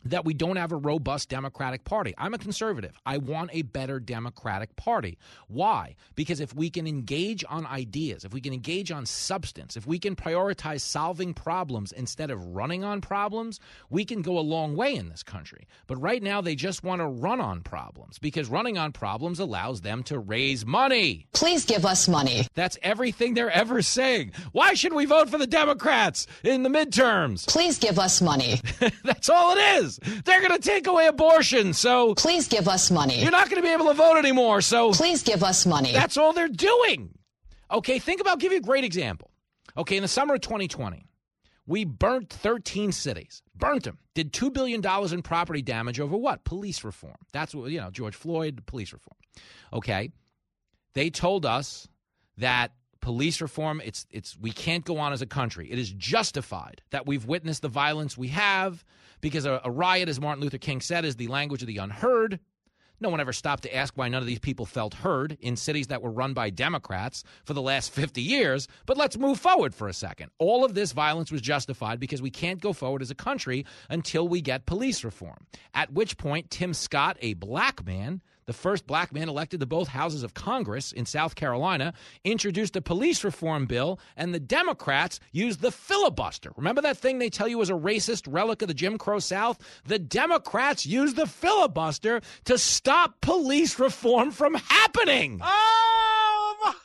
that we don't have a robust Democratic Party. I'm a conservative. I want a better Democratic Party. Why? Because if we can engage on ideas, if we can engage on substance, if we can prioritize solving problems instead of running on problems, we can go a long way in this country. But right now, they just want to run on problems because running on problems allows them to raise money. Please give us money. That's everything they're ever saying. Why should we vote for the Democrats in the midterms? Please give us money. That's all it is. They're going to take away abortion, so... Please give us money. You're not going to be able to vote anymore, so... Please give us money. That's all they're doing. Okay, think about, I'll give you a great example. Okay, in the summer of twenty twenty, we burnt thirteen cities. Burnt them. Did two billion dollars in property damage over what? Police reform. That's what, you know, George Floyd, police reform. Okay, they told us that police reform, it's it's we can't go on as a country. It is justified that we've witnessed the violence we have because a, a riot, as Martin Luther King said, is the language of the unheard. No one ever stopped to ask why none of these people felt heard in cities that were run by Democrats for the last fifty years. But let's move forward for a second. All of this violence was justified because we can't go forward as a country until we get police reform. At which point, Tim Scott, a black man, the first black man elected to both houses of Congress in South Carolina, introduced a police reform bill, and the Democrats used the filibuster. Remember that thing they tell you was a racist relic of the Jim Crow South? The Democrats used the filibuster to stop police reform from happening. Oh,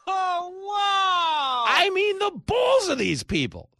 wow. I mean, the balls of these people.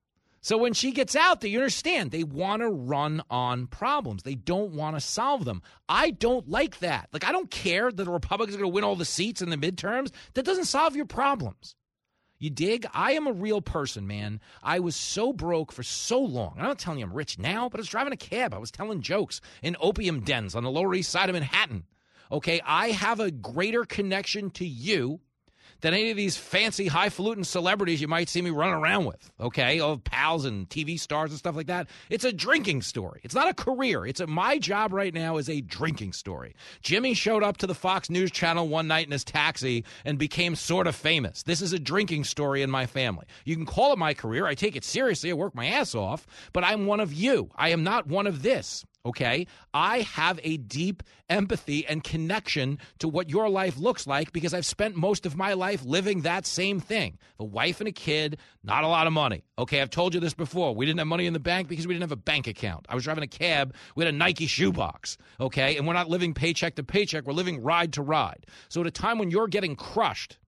So when she gets out there, you understand, they want to run on problems. They don't want to solve them. I don't like that. Like, I don't care that the Republicans are going to win all the seats in the midterms. That doesn't solve your problems. You dig? I am a real person, man. I was so broke for so long. I'm not telling you I'm rich now, but I was driving a cab. I was telling jokes in opium dens on the Lower East Side of Manhattan. Okay, I have a greater connection to you than any of these fancy highfalutin celebrities you might see me running around with, okay, of pals and T V stars and stuff like that. It's a drinking story. It's not a career. It's a, my job right now is a drinking story. Jimmy showed up to the Fox News Channel one night in his taxi and became sort of famous. This is a drinking story in my family. You can call it my career. I take it seriously. I work my ass off, but I'm one of you. I am not one of this. Okay, I have a deep empathy and connection to what your life looks like because I've spent most of my life living that same thing. A wife and a kid, not a lot of money. Okay, I've told you this before. We didn't have money in the bank because we didn't have a bank account. I was driving a cab. We had a Nike shoebox. Okay, and we're not living paycheck to paycheck. We're living ride to ride. So at a time when you're getting crushed,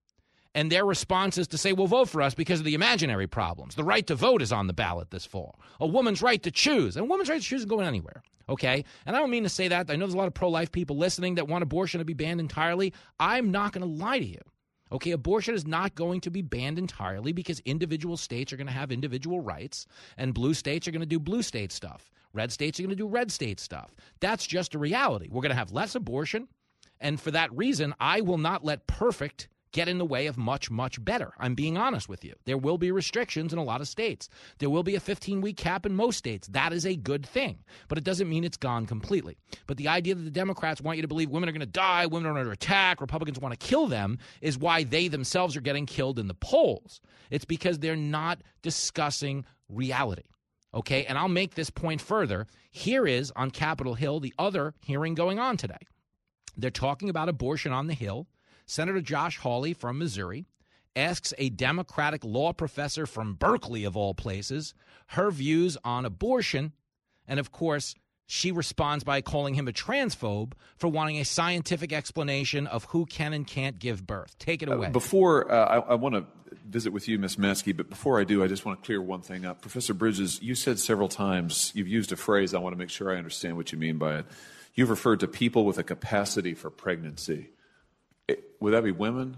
and their response is to say, well, vote for us because of the imaginary problems. The right to vote is on the ballot this fall. A woman's right to choose. And a woman's right to choose isn't going anywhere, okay? And I don't mean to say that. I know there's a lot of pro-life people listening that want abortion to be banned entirely. I'm not going to lie to you, okay? Abortion is not going to be banned entirely because individual states are going to have individual rights, and blue states are going to do blue state stuff. Red states are going to do red state stuff. That's just a reality. We're going to have less abortion, and for that reason, I will not let perfect get in the way of much, much better. I'm being honest with you. There will be restrictions in a lot of states. There will be a fifteen-week cap in most states. That is a good thing, but it doesn't mean it's gone completely. But the idea that the Democrats want you to believe women are going to die, women are under attack, Republicans want to kill them is why they themselves are getting killed in the polls. It's because they're not discussing reality. Okay, and I'll make this point further. Here is, on Capitol Hill, the other hearing going on today. They're talking about abortion on the Hill. Senator Josh Hawley from Missouri asks a Democratic law professor from Berkeley, of all places, her views on abortion. And, of course, she responds by calling him a transphobe for wanting a scientific explanation of who can and can't give birth. Take it away. Uh, before uh, I, I want to visit with you, Miz Maskey, but before I do, I just want to clear one thing up. Professor Bridges, you said several times, you've used a phrase, I want to make sure I understand what you mean by it. You've referred to people with a capacity for pregnancy. Would that be women?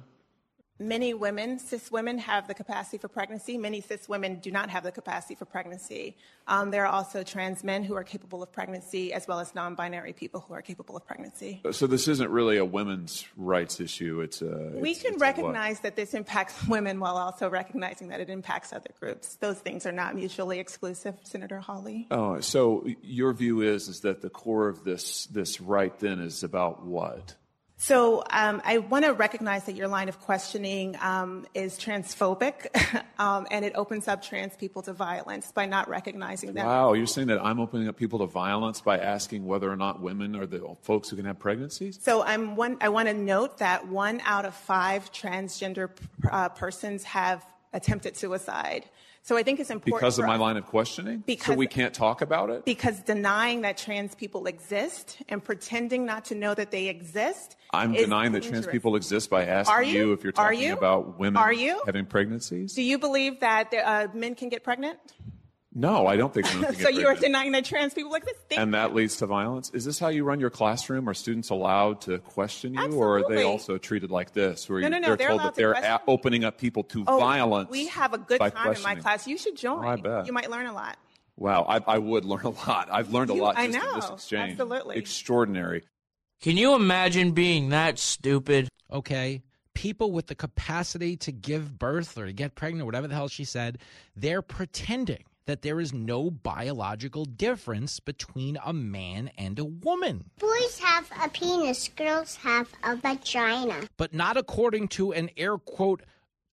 Many women, cis women, have the capacity for pregnancy. Many cis women do not have the capacity for pregnancy. Um, there are also trans men who are capable of pregnancy, as well as non-binary people who are capable of pregnancy. So this isn't really a women's rights issue. It's a. We it's, can it's recognize that this impacts women while also recognizing that it impacts other groups. Those things are not mutually exclusive, Senator Hawley. Oh, so your view is is that the core of this this right then is about what? So um, I want to recognize that your line of questioning um, is transphobic, um, and it opens up trans people to violence by not recognizing them. Wow, you're saying that I'm opening up people to violence by asking whether or not women are the folks who can have pregnancies? So I'm one, I want to note that one out of five transgender uh, persons have attempted suicide. So I think it's important Because of for my us- line of questioning? Because- so we can't talk about it? Because denying that trans people exist and pretending not to know that they exist. I'm is denying that dangerous. trans people exist by asking Are you? if you're Are talking you? about women Are you? having pregnancies. Do you believe that there, uh, men can get pregnant? No, I don't think women can So get you are pregnant. denying that trans people exist? Thank And that leads to violence. Is this how you run your classroom? Are students allowed to question you, or are they Absolutely. also treated like this, where No, you, no, no, they're they're told allowed that to they're question. a- opening up people to Oh, violence? we have a good by time in my questioning. class. You should join. Oh, I bet. You might learn a lot. Wow, I, I would learn a lot. I've learned a You- lot I just in this know. exchange. Absolutely. Extraordinary. Can you imagine being that stupid? Okay. People with the capacity to give birth or to get pregnant, or whatever the hell she said, they're pretending that there is no biological difference between a man and a woman. Boys have a penis, girls have a vagina. But not according to an air quote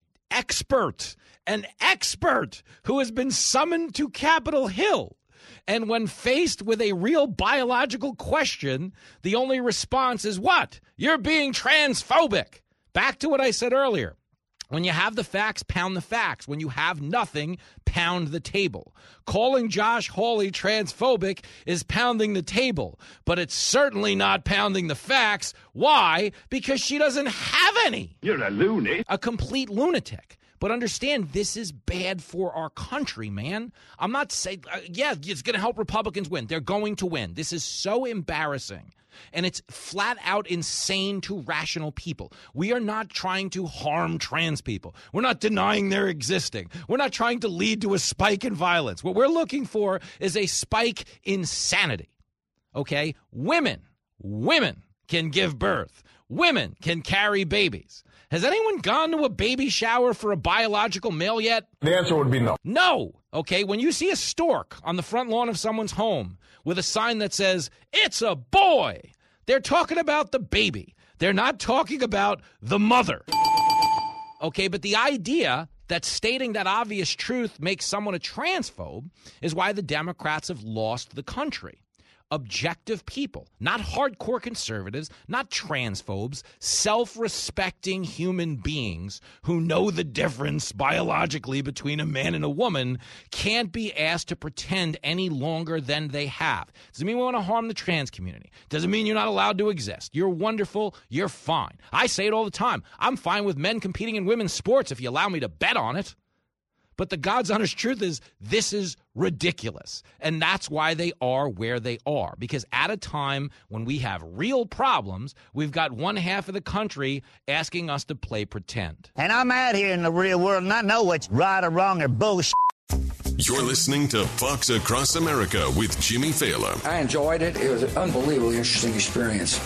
expert, an expert who has been summoned to Capitol Hill. And when faced with a real biological question, the only response is what? You're being transphobic. Back to what I said earlier. When you have the facts, pound the facts. When you have nothing, pound the table. Calling Josh Hawley transphobic is pounding the table, but it's certainly not pounding the facts. Why? Because she doesn't have any. You're a loony. A complete lunatic. But understand, this is bad for our country, man. I'm not saying, uh, yeah, it's going to help Republicans win. They're going to win. This is so embarrassing. And it's flat out insane to rational people. We are not trying to harm trans people. We're not denying they're existing. We're not trying to lead to a spike in violence. What we're looking for is a spike in sanity. Okay? Women, women can give birth. Women can carry babies. Has anyone gone to a baby shower for a biological male yet? The answer would be no. No. Okay, when you see a stork on the front lawn of someone's home with a sign that says, it's a boy, they're talking about the baby. They're not talking about the mother. Okay, but the idea that stating that obvious truth makes someone a transphobe is why the Democrats have lost the country. Objective people, not hardcore conservatives, not transphobes, self-respecting human beings who know the difference biologically between a man and a woman can't be asked to pretend any longer than they have. Doesn't mean we want to harm the trans community. Doesn't mean you're not allowed to exist. You're wonderful. You're fine. I say it all the time. I'm fine with men competing in women's sports if you allow me to bet on it. But the God's honest truth is this is ridiculous. And that's why they are where they are. Because at a time when we have real problems, we've got one half of the country asking us to play pretend. And I'm out here in the real world and I know what's right or wrong or bullshit. You're listening to Fox Across America with Jimmy Fallon. I enjoyed it. It was an unbelievably interesting experience.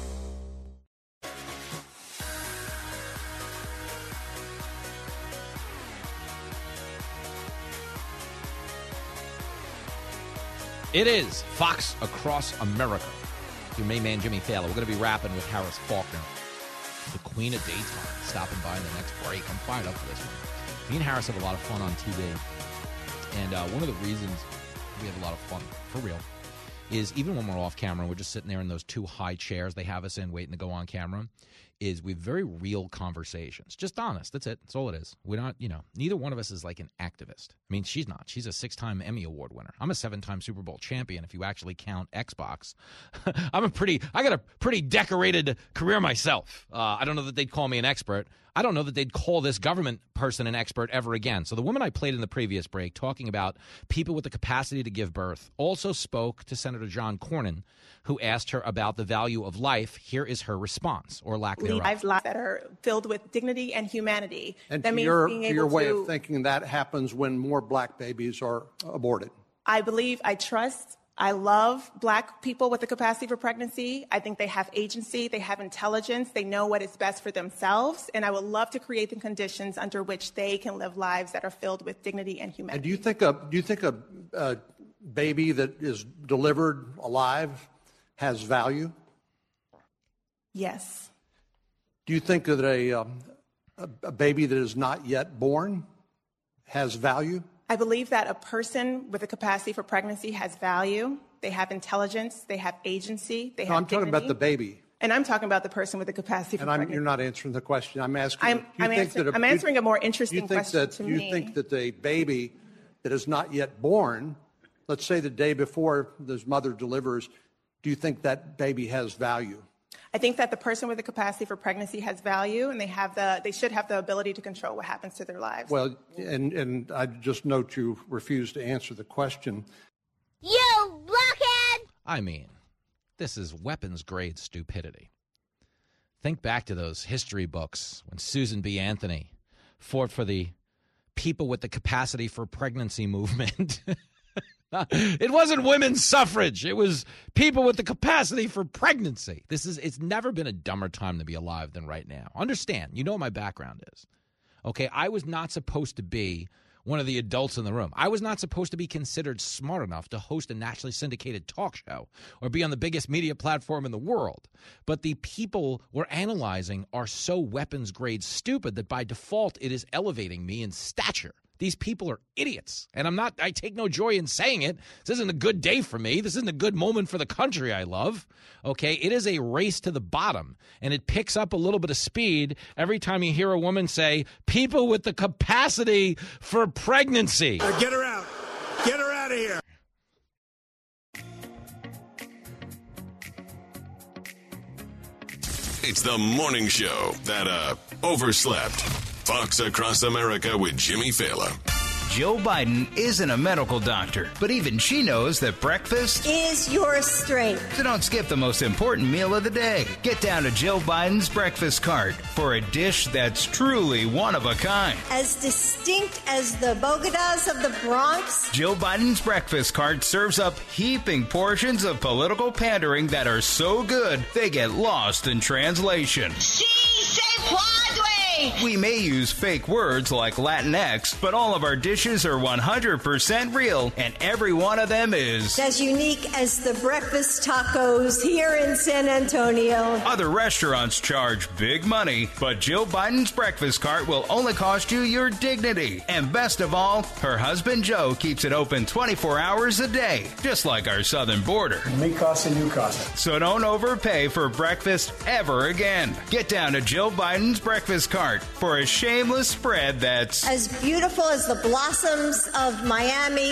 It is Fox Across America. Your main man, Jimmy Fallon. We're going to be rapping with Harris Faulkner, the queen of daytime, stopping by in the next break. I'm fired up for this one. Me and Harris have a lot of fun on T V. And uh, one of the reasons we have a lot of fun, for real, is even when we're off camera, we're just sitting there in those two high chairs they have us in waiting to go on camera, is we have very real conversations. Just honest. That's it. That's all it is. We're not, you know, neither one of us is like an activist. I mean, she's not. She's a six-time Emmy Award winner. I'm a seven-time Super Bowl champion if you actually count Xbox. I'm a pretty, I got a pretty decorated career myself. Uh, I don't know that they'd call me an expert. I don't know that they'd call this government person an expert ever again. So the woman I played in the previous break talking about people with the capacity to give birth also spoke to Senator John Cornyn, who asked her about the value of life. Here is her response, or lack thereof. Lives that are filled with dignity and humanity. And that to means your, being to able your way to, of thinking, that happens when more black babies are aborted. I believe, I trust, I love black people with the capacity for pregnancy. I think they have agency, they have intelligence, they know what is best for themselves, and I would love to create the conditions under which they can live lives that are filled with dignity and humanity. And do you think a do you think a, a baby that is delivered alive has value? Yes. Do you think that a, um, a, a baby that is not yet born has value? I believe that a person with a capacity for pregnancy has value. They have intelligence. They have agency. They have No, I'm talking dignity. about the baby. And I'm talking about the person with the capacity for And I'm, pregnancy. you're not answering the question. I'm asking. I'm, do you I'm, think answer, that a, I'm answering you, a more you interesting think question that, to you me. think that a baby that is not yet born, let's say the day before this mother delivers, do you think that baby has value? I think that the person with the capacity for pregnancy has value, and they have the they should have the ability to control what happens to their lives. Well, and, and I just note you refuse to answer the question. You blockhead! I mean, this is weapons-grade stupidity. Think back to those history books when Susan B. Anthony fought for the people with the capacity for pregnancy movement. It wasn't women's suffrage. It was people with the capacity for pregnancy. This is, it's never been a dumber time to be alive than right now. Understand, you know what my background is. Okay, I was not supposed to be one of the adults in the room. I was not supposed to be considered smart enough to host a nationally syndicated talk show or be on the biggest media platform in the world. But the people we're analyzing are so weapons-grade stupid that by default it is elevating me in stature. These people are idiots, and I'm not. I take no joy in saying it. This isn't a good day for me. This isn't a good moment for the country I love. Okay, it is a race to the bottom, and it picks up a little bit of speed every time you hear a woman say, "People with the capacity for pregnancy." Uh, get her out. Get her out of here. It's the morning show that uh overslept. Fox Across America with Jimmy Fallon. Joe Biden isn't a medical doctor, but even she knows that breakfast is your strength. So don't skip the most important meal of the day. Get down to Joe Biden's breakfast cart for a dish that's truly one of a kind. As distinct as the Bogotas of the Bronx. Joe Biden's breakfast cart serves up heaping portions of political pandering that are so good they get lost in translation. Sí, se puede. We may use fake words like Latinx, but all of our dishes are one hundred percent real, and every one of them is as unique as the breakfast tacos here in San Antonio. Other restaurants charge big money, but Joe Biden's breakfast cart will only cost you your dignity. And best of all, her husband Joe keeps it open twenty-four hours a day, just like our southern border. Me casa, you casa. So don't overpay for breakfast ever again. Get down to Joe Biden's breakfast cart for a shameless spread that's as beautiful as the blossoms of Miami.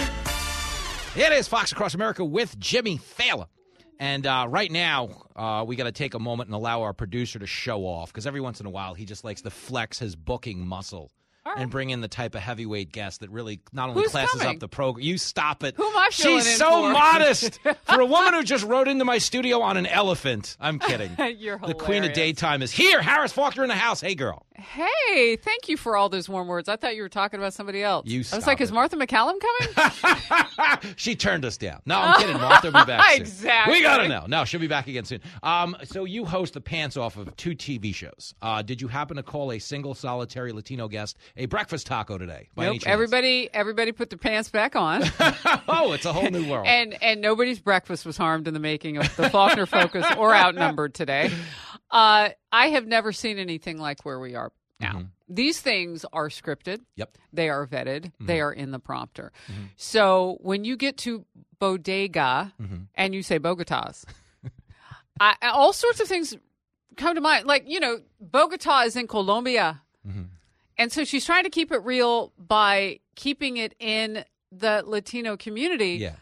It is Fox Across America with Jimmy Fallon. And uh, right now, uh, we got to take a moment and allow our producer to show off, because every once in a while he just likes to flex his booking muscle. Right. And bring in the type of heavyweight guest that really not only Who's classes coming? up the program. You stop it. Who am I filling She's in so for? modest. For a woman who just rode into my studio on an elephant. I'm kidding. You're hilarious. The queen of daytime is here. Harris Faulkner in the house. Hey, girl. Hey, thank you for all those warm words. I thought you were talking about somebody else. You I was stop like, it. is Martha McCallum coming? She turned us down. No, I'm kidding. Martha will be back soon. Exactly. We got to know. No, she'll be back again soon. Um, so you host the pants off of two T V shows. Uh, did you happen to call a single solitary Latino guest a breakfast taco today? By any Nope. chance? Everybody, everybody put their pants back on. Oh, it's a whole new world. and and nobody's breakfast was harmed in the making of the Faulkner Focus or outnumbered today. Uh, I have never seen anything like where we are now. Mm-hmm. These things are scripted. Yep. They are vetted. Mm-hmm. They are in the prompter. Mm-hmm. So when you get to bodega mm-hmm. and you say Bogotas, I, all sorts of things come to mind. Like, you know, Bogota is in Colombia. Mm-hmm. And so she's trying to keep it real by keeping it in the Latino community. Yeah.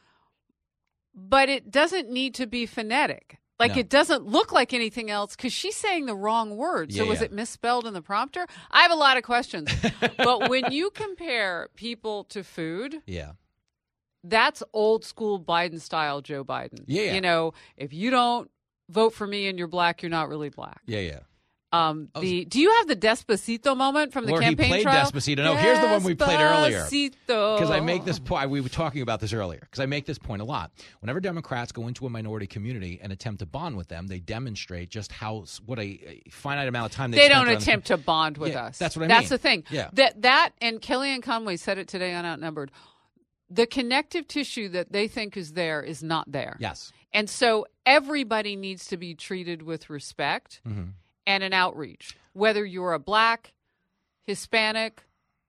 But it doesn't need to be phonetic. Like, No. it doesn't look like anything else because she's saying the wrong word. So Yeah, was yeah. it misspelled in the prompter? I have a lot of questions. But when you compare people to food, Yeah. that's old school Biden style Joe Biden. Yeah. You know, if you don't vote for me and you're black, you're not really black. Yeah, yeah. Um, the do you have the Despacito moment from the Where campaign he played trail? Despacito. No, here's the one we played earlier. Despacito. Because I make this point. We were talking about this earlier. Because I make this point a lot. Whenever Democrats go into a minority community and attempt to bond with them, they demonstrate just how what a, a finite amount of time they, They spent don't on- attempt to bond with Yeah, Uh, us. That's what I That's mean. the thing. Yeah. That that and Kellyanne Conway said it today on Outnumbered. The connective tissue that they think is there is not there. Yes. And so everybody needs to be treated with respect. Mm-hmm. and an outreach. Whether you're a black, Hispanic,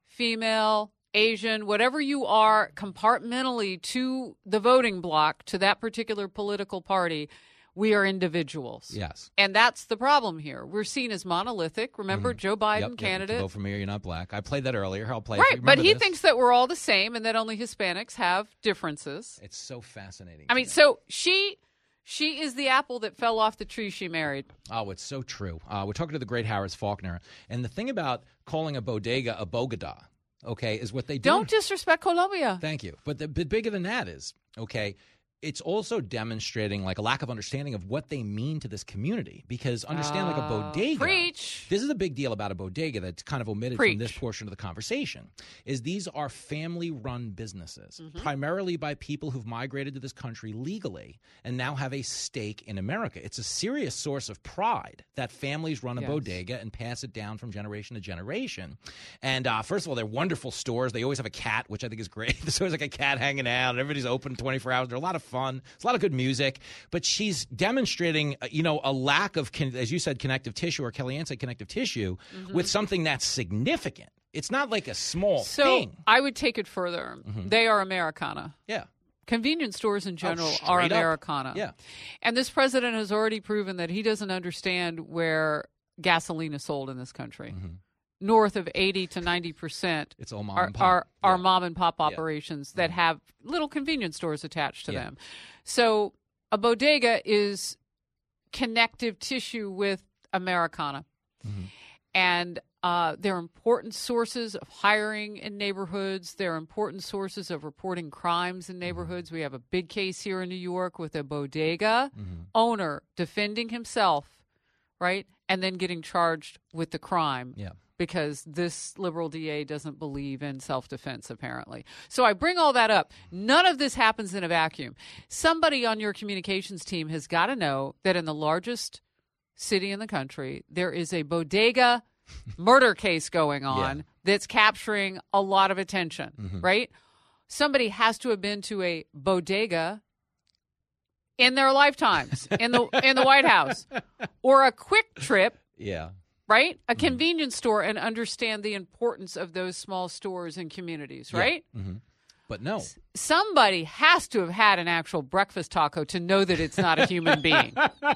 female, Asian, whatever you are compartmentally to the voting block, to that particular political party, we are individuals. Yes. And that's the problem here. We're seen as monolithic. Remember, Mm-hmm. Joe Biden, Yep, yep, candidate. to vote for me or you're not black. I played that earlier. I'll play it. Right, If you but remember he this. thinks that we're all the same and that only Hispanics have differences. It's so fascinating. I mean, so she she is the apple that fell off the tree she married. Oh, it's so true. Uh, we're talking to the great Harris Faulkner. And the thing about calling a bodega a bogada, okay, is what they do. Don't disrespect Colombia. Thank you. But the bit bigger than that is, okay, it's also demonstrating like a lack of understanding of what they mean to this community. Because understand like a bodega. Preach. This is a big deal about a bodega that's kind of omitted Preach. from this portion of the conversation, is these are family-run businesses, Mm-hmm. primarily by people who've migrated to this country legally and now have a stake in America. It's a serious source of pride that families run a Yes. bodega and pass it down from generation to generation. And uh, first of all, they're wonderful stores. They always have a cat, which I think is great. There's always like a cat hanging out, and everybody's open twenty-four hours. They're a lot of fun. It's a lot of good music. But she's demonstrating, uh, you know, a lack of, con- as you said, connective tissue, or Kellyanne said connective tissue, Mhm. with something that's significant. It's not like a small So thing. I would take it further. Mhm. They are Americana. Yeah. Convenience stores in general Oh, are straight up. Americana. Yeah. And this president has already proven that he doesn't understand where gasoline is sold in this country. Mm-hmm. North of eighty to ninety percent It's all mom are, and pop. are, are Yeah. mom and pop Yeah. operations that have little convenience stores attached to Yeah. them. So a bodega is connective tissue with Americana. Mm-hmm. And uh, they're important sources of hiring in neighborhoods. They're important sources of reporting crimes in neighborhoods. We have a big case here in New York with a bodega Mm-hmm. owner defending himself, right? And then getting charged with the crime. Yeah. Because this liberal D A doesn't believe in self-defense, apparently. So I bring all that up. None of this happens in a vacuum. Somebody on your communications team has got to know that in the largest city in the country, there is a bodega murder case going on Yeah. that's capturing a lot of attention, Mhm. right? Somebody has to have been to a bodega in their lifetimes in the in the White House, or a quick trip, Yeah. right? A convenience store, and understand the importance of those small stores and communities, Yeah. right? Mm-hmm. But no. Somebody has to have had an actual breakfast taco to know that it's not a human being.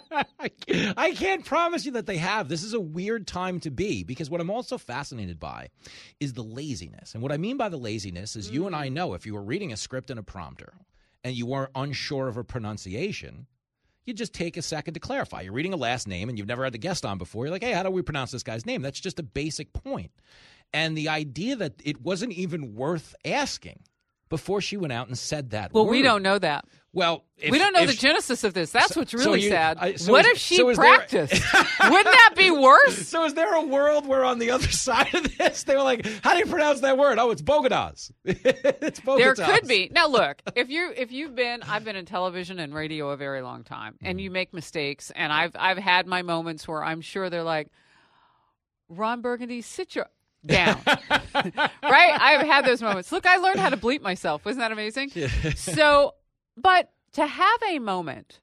I can't promise you that they have. This is a weird time to be, because what I'm also fascinated by is the laziness. And what I mean by the laziness is you and I know if you were reading a script and a prompter and you weren't unsure of a pronunciation, you just take a second to clarify. You're reading a last name and you've never had the guest on before. You're like, hey, how do we pronounce this guy's name? That's just a basic point. And the idea that it wasn't even worth asking before she went out and said that Well, word. we don't know that. Well, if, we don't know if the she- genesis of this. That's So- what's so really you- sad. I- so what is- if she so is there- practiced? Wouldn't that be worse? So is there a world where on the other side of this, they were like, how do you pronounce that word? Oh, it's Bogotas. It's Bogotas. There could be. Now, look, if you if you've been, I've been in television and radio a very long time, and you make mistakes, and I've I've had my moments where I'm sure they're like, Ron Burgundy, sit your down, right? I've had those moments. Look, I learned how to bleep myself. Wasn't that amazing? So, but to have a moment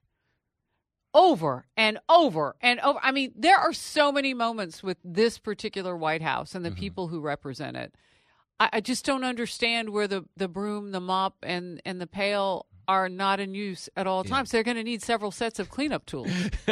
over and over and over. I mean, there are so many moments with this particular White House and the people who represent it. I, I just don't understand where the, the broom, the mop, and, and the pail are not in use at all times. They're going to need several sets of cleanup tools.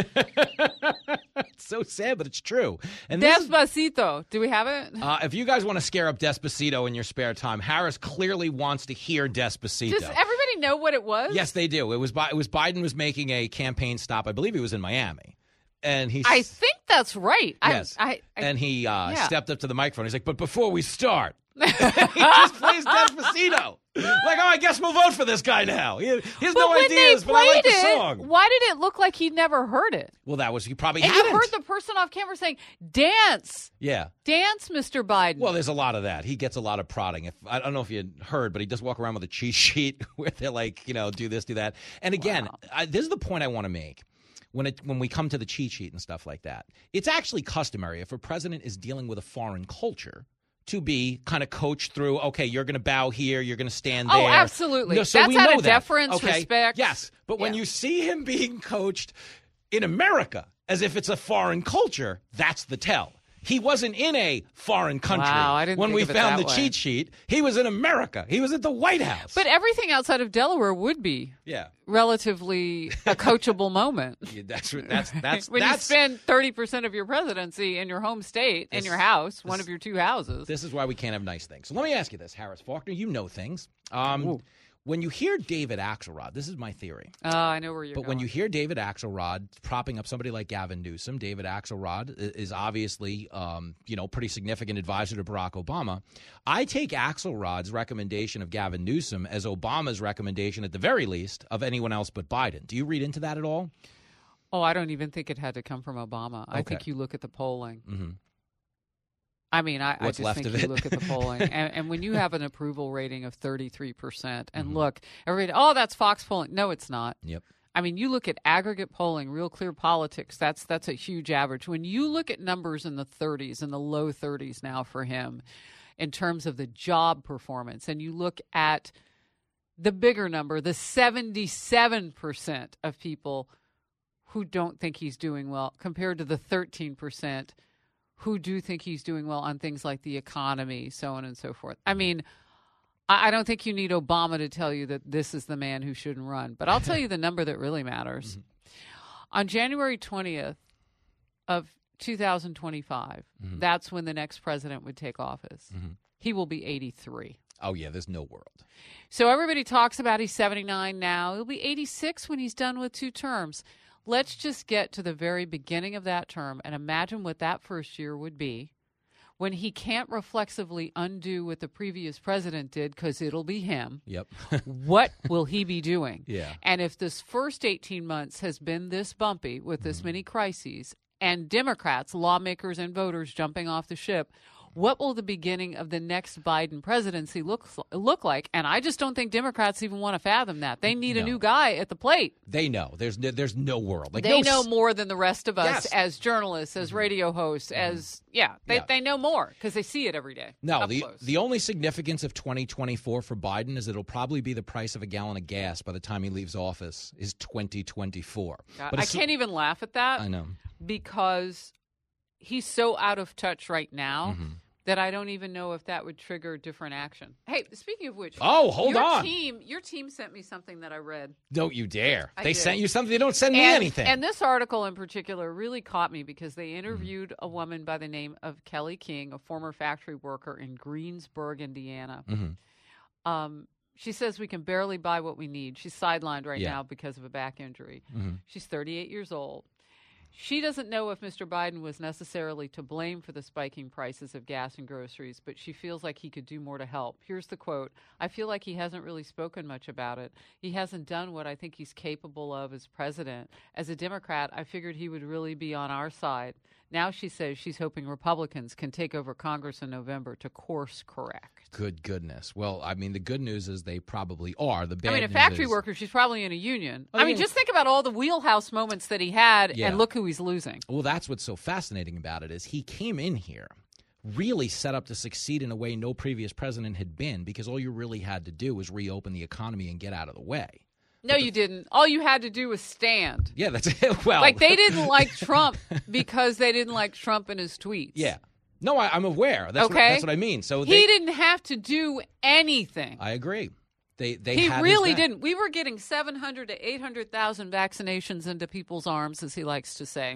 It's so sad, but it's true. And this is- Despacito. Do we have it? uh, if you guys want to scare up Despacito in your spare time, Harris clearly wants to hear Despacito. Does everybody know what it was? Yes, they do. It was Bi- it was Biden was making a campaign stop. I believe he was in Miami, and he I think that's right. yes, I, I, I, and he uh, yeah. stepped up to the microphone. He's like, "But before we start." he just plays Despacito. Like, oh, I guess we'll vote for this guy now. He, he has but no when ideas, they but I like played the it, song. why did it look like he'd never heard it? Well, that was, he probably And hadn't. you heard the person off camera saying, dance, yeah. dance, Mister Biden. Well, there's a lot of that. He gets a lot of prodding. If I don't know if you heard, but he does walk around with a cheat sheet where they're like, you know, do this, do that. And again, I, this is the point I want to make. When it when we come to the cheat sheet and stuff like that, it's actually customary if a president is dealing with a foreign culture to be kind of coached through, okay, you're going to bow here, you're going to stand there. Oh, absolutely. No, so That's we out know of that, deference, okay? respect. Yes, but when Yeah. you see him being coached in America as if it's a foreign culture. That's the tell. He wasn't in a foreign country Wow, I didn't when think we of it found that the way. cheat sheet. He was in America. He was at the White House. But everything outside of Delaware would be yeah. relatively a coachable moment. Yeah, that's that's that's when that's, you spend thirty percent of your presidency in your home state, in This- your house, this- one of your two houses. This is why we can't have nice things. So let me ask you this, Harris Faulkner. You know things. Um, when you hear David Axelrod, this is my theory. Oh, I know where you're But going. when you hear David Axelrod propping up somebody like Gavin Newsom, David Axelrod i- is obviously, um, you know, pretty significant advisor to Barack Obama. I take Axelrod's recommendation of Gavin Newsom as Obama's recommendation, at the very least, of anyone else but Biden. Do you read into that at all? Oh, I don't even think it had to come from Obama. I Okay. think you look at the polling. Mm-hmm. I mean, I, I What's just left think of you it? look at the polling, and, and when you have an approval rating of thirty-three percent, and Mhm. look, everybody, oh, that's Fox polling. No, it's not. Yep. I mean, you look at aggregate polling, Real Clear Politics. That's that's a huge average. When you look at numbers in the thirties, in the low thirties now for him, in terms of the job performance, and you look at the bigger number, the seventy-seven percent of people who don't think he's doing well, compared to the thirteen percent who do think he's doing well on things like the economy, so on and so forth. I mean, I I don't think you need Obama to tell you that this is the man who shouldn't run. But I'll tell you the number that really matters. On January twentieth of two thousand twenty-five, Mhm. that's when the next president would take office. Mhm. He will be eighty-three. Oh, yeah, there's no world. So everybody talks about he's seventy-nine now. He'll be eighty-six when he's done with two terms. Let's just get to the very beginning of that term and imagine what that first year would be when he can't reflexively undo what the previous president did, because it'll be him. Yep. What will he be doing? Yeah. And if this first eighteen months has been this bumpy with this many crises and Democrats, lawmakers, and voters jumping off the ship, what will the beginning of the next Biden presidency look look like? And I just don't think Democrats even want to fathom that. They need a No. new guy at the plate. They know. There's no, there's no world. Like They no know s- more than the rest of us Yes. as journalists, as radio hosts, as, yeah, they, Yeah. they know more because they see it every day. No, up the close. the only significance of twenty twenty-four for Biden is it'll probably be the price of a gallon of gas by the time he leaves office is twenty twenty-four. God, But I it's- can't even laugh at that. I know. Because he's so out of touch right now Mhm. that I don't even know if that would trigger different action. Hey, speaking of which, Oh, hold your on. Team, your team sent me something that I read. Don't you dare. I they did. sent you something. They don't send me and, anything. And this article in particular really caught me because they Mm-hmm. interviewed a woman by the name of Kelly King, a former factory worker in Greensburg, Indiana. Mhm. Um, she says we can barely buy what we need. She's sidelined right Yeah. now because of a back injury. Mhm. She's thirty-eight years old. She doesn't know if Mister Biden was necessarily to blame for the spiking prices of gas and groceries, but she feels like he could do more to help. Here's the quote. I feel like he hasn't really spoken much about it. He hasn't done what I think he's capable of as president. As a Democrat, I figured he would really be on our side. Now she says she's hoping Republicans can take over Congress in November to course correct. Good goodness. Well, I mean, the good news is they probably are. The bad I mean, a news factory is, worker, she's probably in a union. Oh, I mean, yeah. just think about all the wheelhouse moments that he had, Yeah. and look who he's losing. Well, that's what's so fascinating about it is he came in here really set up to succeed in a way no previous president had been, because all you really had to do was reopen the economy and get out of the way. No, you didn't. All you had to do was stand. Yeah, that's it. Well, Like, they didn't like Trump because they didn't like Trump and his tweets. Yeah. No, I, I'm aware. That's, Okay. what, that's what I mean. So He they, didn't have to do anything. I agree. They they He had his really back. didn't. We were getting seven hundred to eight hundred thousand vaccinations into people's arms, as he likes to say,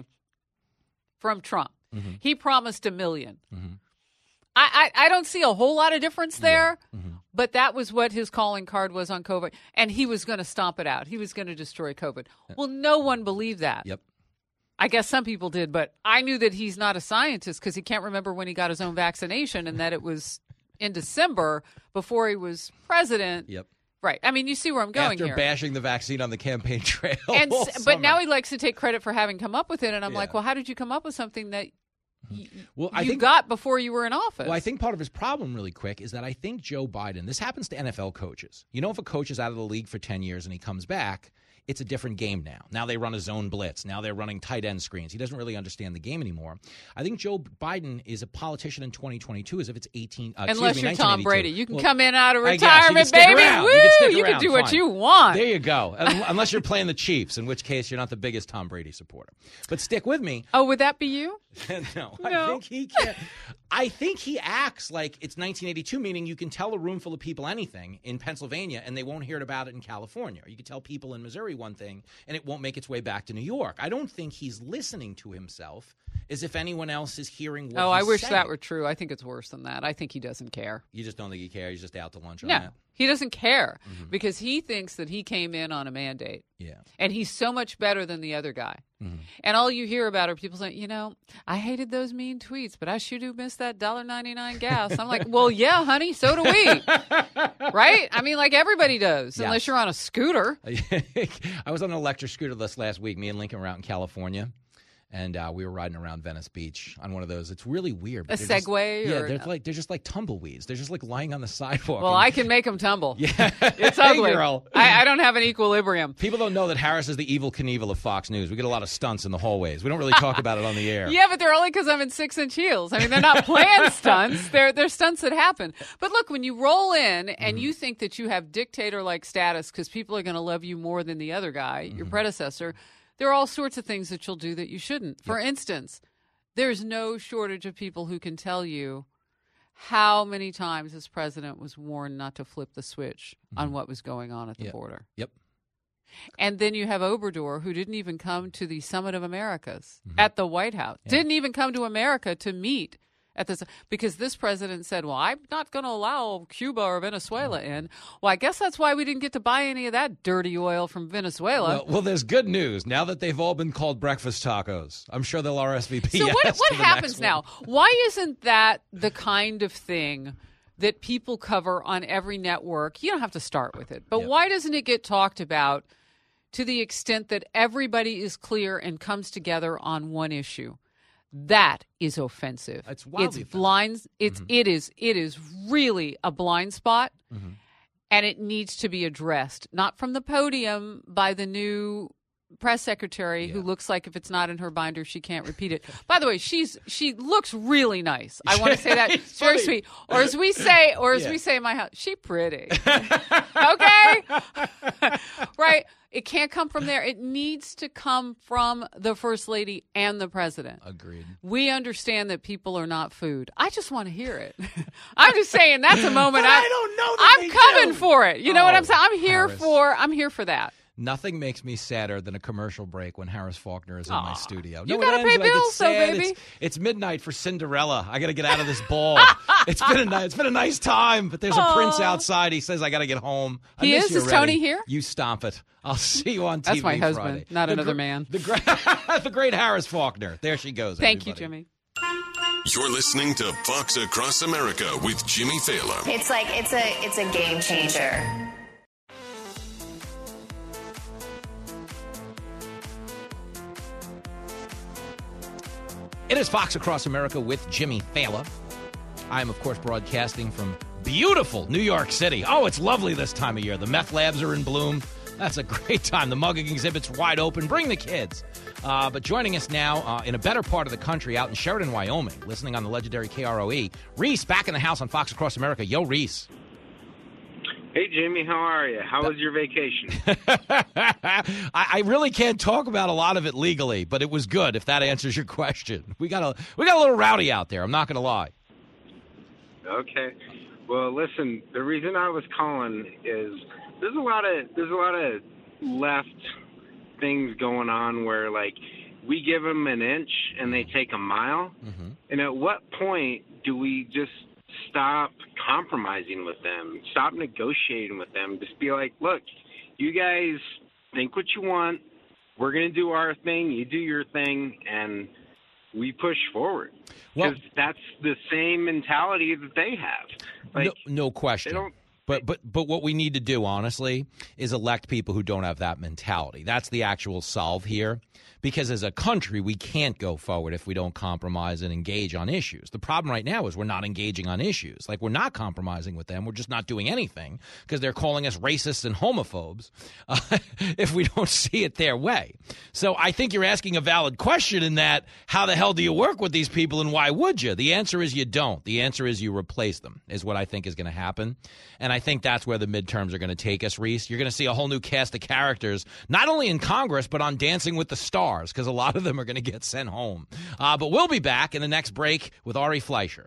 from Trump. Mhm. He promised a million. Mhm. I, I, I don't see a whole lot of difference there, Mhm. but that was what his calling card was on COVID. And he was going to stomp it out. He was going to destroy COVID. Well, no one believed that. Yep. I guess some people did, but I knew that he's not a scientist because he can't remember when he got his own vaccination and that it was in December before he was president. Yep. Right. I mean, you see where I'm going After here. bashing the vaccine on the campaign trail. and all s- but now summer. he likes to take credit for having come up with it, and I'm Yeah. like, well, how did you come up with something that y- well, I you think, got before you were in office? Well, I think part of his problem, really quick, is that I think Joe Biden, this happens to N F L coaches. You know, if a coach is out of the league for ten years and he comes back, it's a different game now. Now they run a zone blitz. Now they're running tight end screens. He doesn't really understand the game anymore. I think Joe Biden is a politician in twenty twenty-two as if it's eighteen. Uh, Unless me, you're Tom Brady. You can well, come in out of retirement, baby. You Woo! You you can do what Fine. you want. There you go. Unless you're playing the Chiefs, in which case you're not the biggest Tom Brady supporter. But stick with me. Oh, would that be you? no, no, I think he can. I think he acts like it's nineteen eighty-two, meaning you can tell a room full of people anything in Pennsylvania and they won't hear about it in California. Or you can tell people in Missouri one thing and it won't make its way back to New York. I don't think he's listening to himself as if anyone else is hearing what Oh, he's I wish saying. that were true. I think it's worse than that. I think he doesn't care. You just don't think he cares? He's just out to lunch on no, that? He doesn't care mm-hmm. because he thinks that he came in on a mandate. Yeah. And he's so much better than the other guy. Mm-hmm. And all you hear about are people saying, you know, I hated those mean tweets, but I sure do miss that one dollar ninety-nine gas. I'm like, well, yeah, honey, so do we. Right? I mean, like everybody does, yes. unless you're on a scooter. I was on an electric scooter this last week. Me and Lincoln were out in California. And uh, we were riding around Venice Beach on one of those. It's really weird. A Segway? Just, yeah, or they're no? like they're just like tumbleweeds. They're just like lying on the sidewalk. Well, and, I can make them tumble. Yeah, it's ugly. Hey, girl. I, I don't have an equilibrium. People don't know that Harris is the Evel Knievel of Fox News. We get a lot of stunts in the hallways. We don't really talk about it on the air. Yeah, but they're only because I'm in six-inch heels. I mean, they're not planned stunts. They're they're stunts that happen. But look, when you roll in and mm-hmm. you think that you have dictator-like status because people are going to love you more than the other guy, mm-hmm. your predecessor. There are all sorts of things that you'll do that you shouldn't. For yep. instance, there's no shortage of people who can tell you how many times this president was warned not to flip the switch mm-hmm. on what was going on at the yep. border. Yep. And then you have Obrador, who didn't even come to the Summit of Americas mm-hmm. at the White House. Yeah. Didn't even come to America to meet at this, because this president said, well, I'm not going to allow Cuba or Venezuela in. Well, I guess that's why we didn't get to buy any of that dirty oil from Venezuela. Well, well there's good news. Now that they've all been called breakfast tacos, I'm sure they'll R S V P. So yes what, what to the happens next now? one. Why isn't that the kind of thing that people cover on every network? You don't have to start with it. But Yep. why doesn't it get talked about to the extent that everybody is clear and comes together on one issue? That is offensive. It's wildly it's offensive. blind. It's Mhm. it is it is really a blind spot, Mhm. and it needs to be addressed. Not from the podium by the new press secretary, who looks like if it's not in her binder, she can't repeat it. By the way, she's she looks really nice. I want to say that. It's very funny. sweet. Or as we say, or as Yeah. we say in my house, she pretty. Okay, right. It can't come from there. It needs to come from the First Lady and the President. Agreed. We understand that people are not food. I just want to hear it. I'm just saying that's a moment. But I, I don't know that I'm they coming do. for it. You know what Oh, I'm saying? I'm here Harris. for. I'm here for that. Nothing makes me sadder than a commercial break when Harris Faulkner is in my Aw. studio. You No, it gotta ends pay and I get bills, though, sad. baby. It's, it's midnight for Cinderella. I got to get out of this ball. it's been a ni- it's been a nice time, but there's a Aw. prince outside. He says I got to get home. I He miss is? you Is already. Tony here? You stomp it. I'll see you on T V That's my husband, Friday. not The another gr- man. The great, the great Harris Faulkner. There she goes. Thank you, everybody. Jimmy. You're listening to Fox Across America with Jimmy Fallon. It's like it's a it's a game changer. It is Fox Across America with Jimmy Fallon. I am, of course, broadcasting from beautiful New York City. Oh, it's lovely this time of year. The meth labs are in bloom. That's a great time. The mugging exhibit's wide open. Bring the kids. Uh, but joining us now uh, in a better part of the country, out in Sheridan, Wyoming, listening on the legendary K R O E, Reese, back in the house on Fox Across America. Yo, Reese. Hey, Jimmy, how are you? How was your vacation? I, I really can't talk about a lot of it legally, but it was good, if that answers your question. We got a we got a little rowdy out there, I'm not going to lie. Okay. Well, listen, the reason I was calling is there's a lot of there's a lot of left things going on where, like, we give them an inch and they take a mile. Mm-hmm. And at what point do we just stop compromising with them, stop negotiating with them, just be like, look, you guys think what you want, we're going to do our thing, you do your thing, and we push forward. Because Well, that's the same mentality that they have. Like, no, no question. They don't, But but but what we need to do, honestly, is elect people who don't have that mentality. That's the actual solve here. Because as a country, we can't go forward if we don't compromise and engage on issues. The problem right now is we're not engaging on issues. Like, we're not compromising with them. We're just not doing anything because they're calling us racists and homophobes uh, if we don't see it their way. So I think you're asking a valid question in that, how the hell do you work with these people and why would you? The answer is you don't. The answer is you replace them, is what I think is going to happen. And I think that's where the midterms are going to take us, Reese. You're going to see a whole new cast of characters, not only in Congress, but on Dancing with the Stars, because a lot of them are going to get sent home. Uh, but we'll be back in the next break with Ari Fleischer.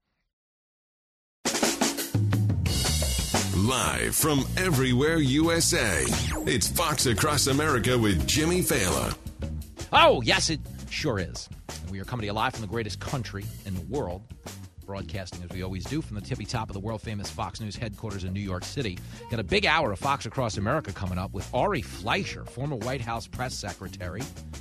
Live from everywhere U S A, it's Fox Across America with Jimmy Fallon. Oh, yes, it sure is. We are coming to you live from the greatest country in the world, broadcasting as we always do from the tippy top of the world-famous Fox News headquarters in New York City. Got a big hour of Fox Across America coming up with Ari Fleischer, former White House press secretary,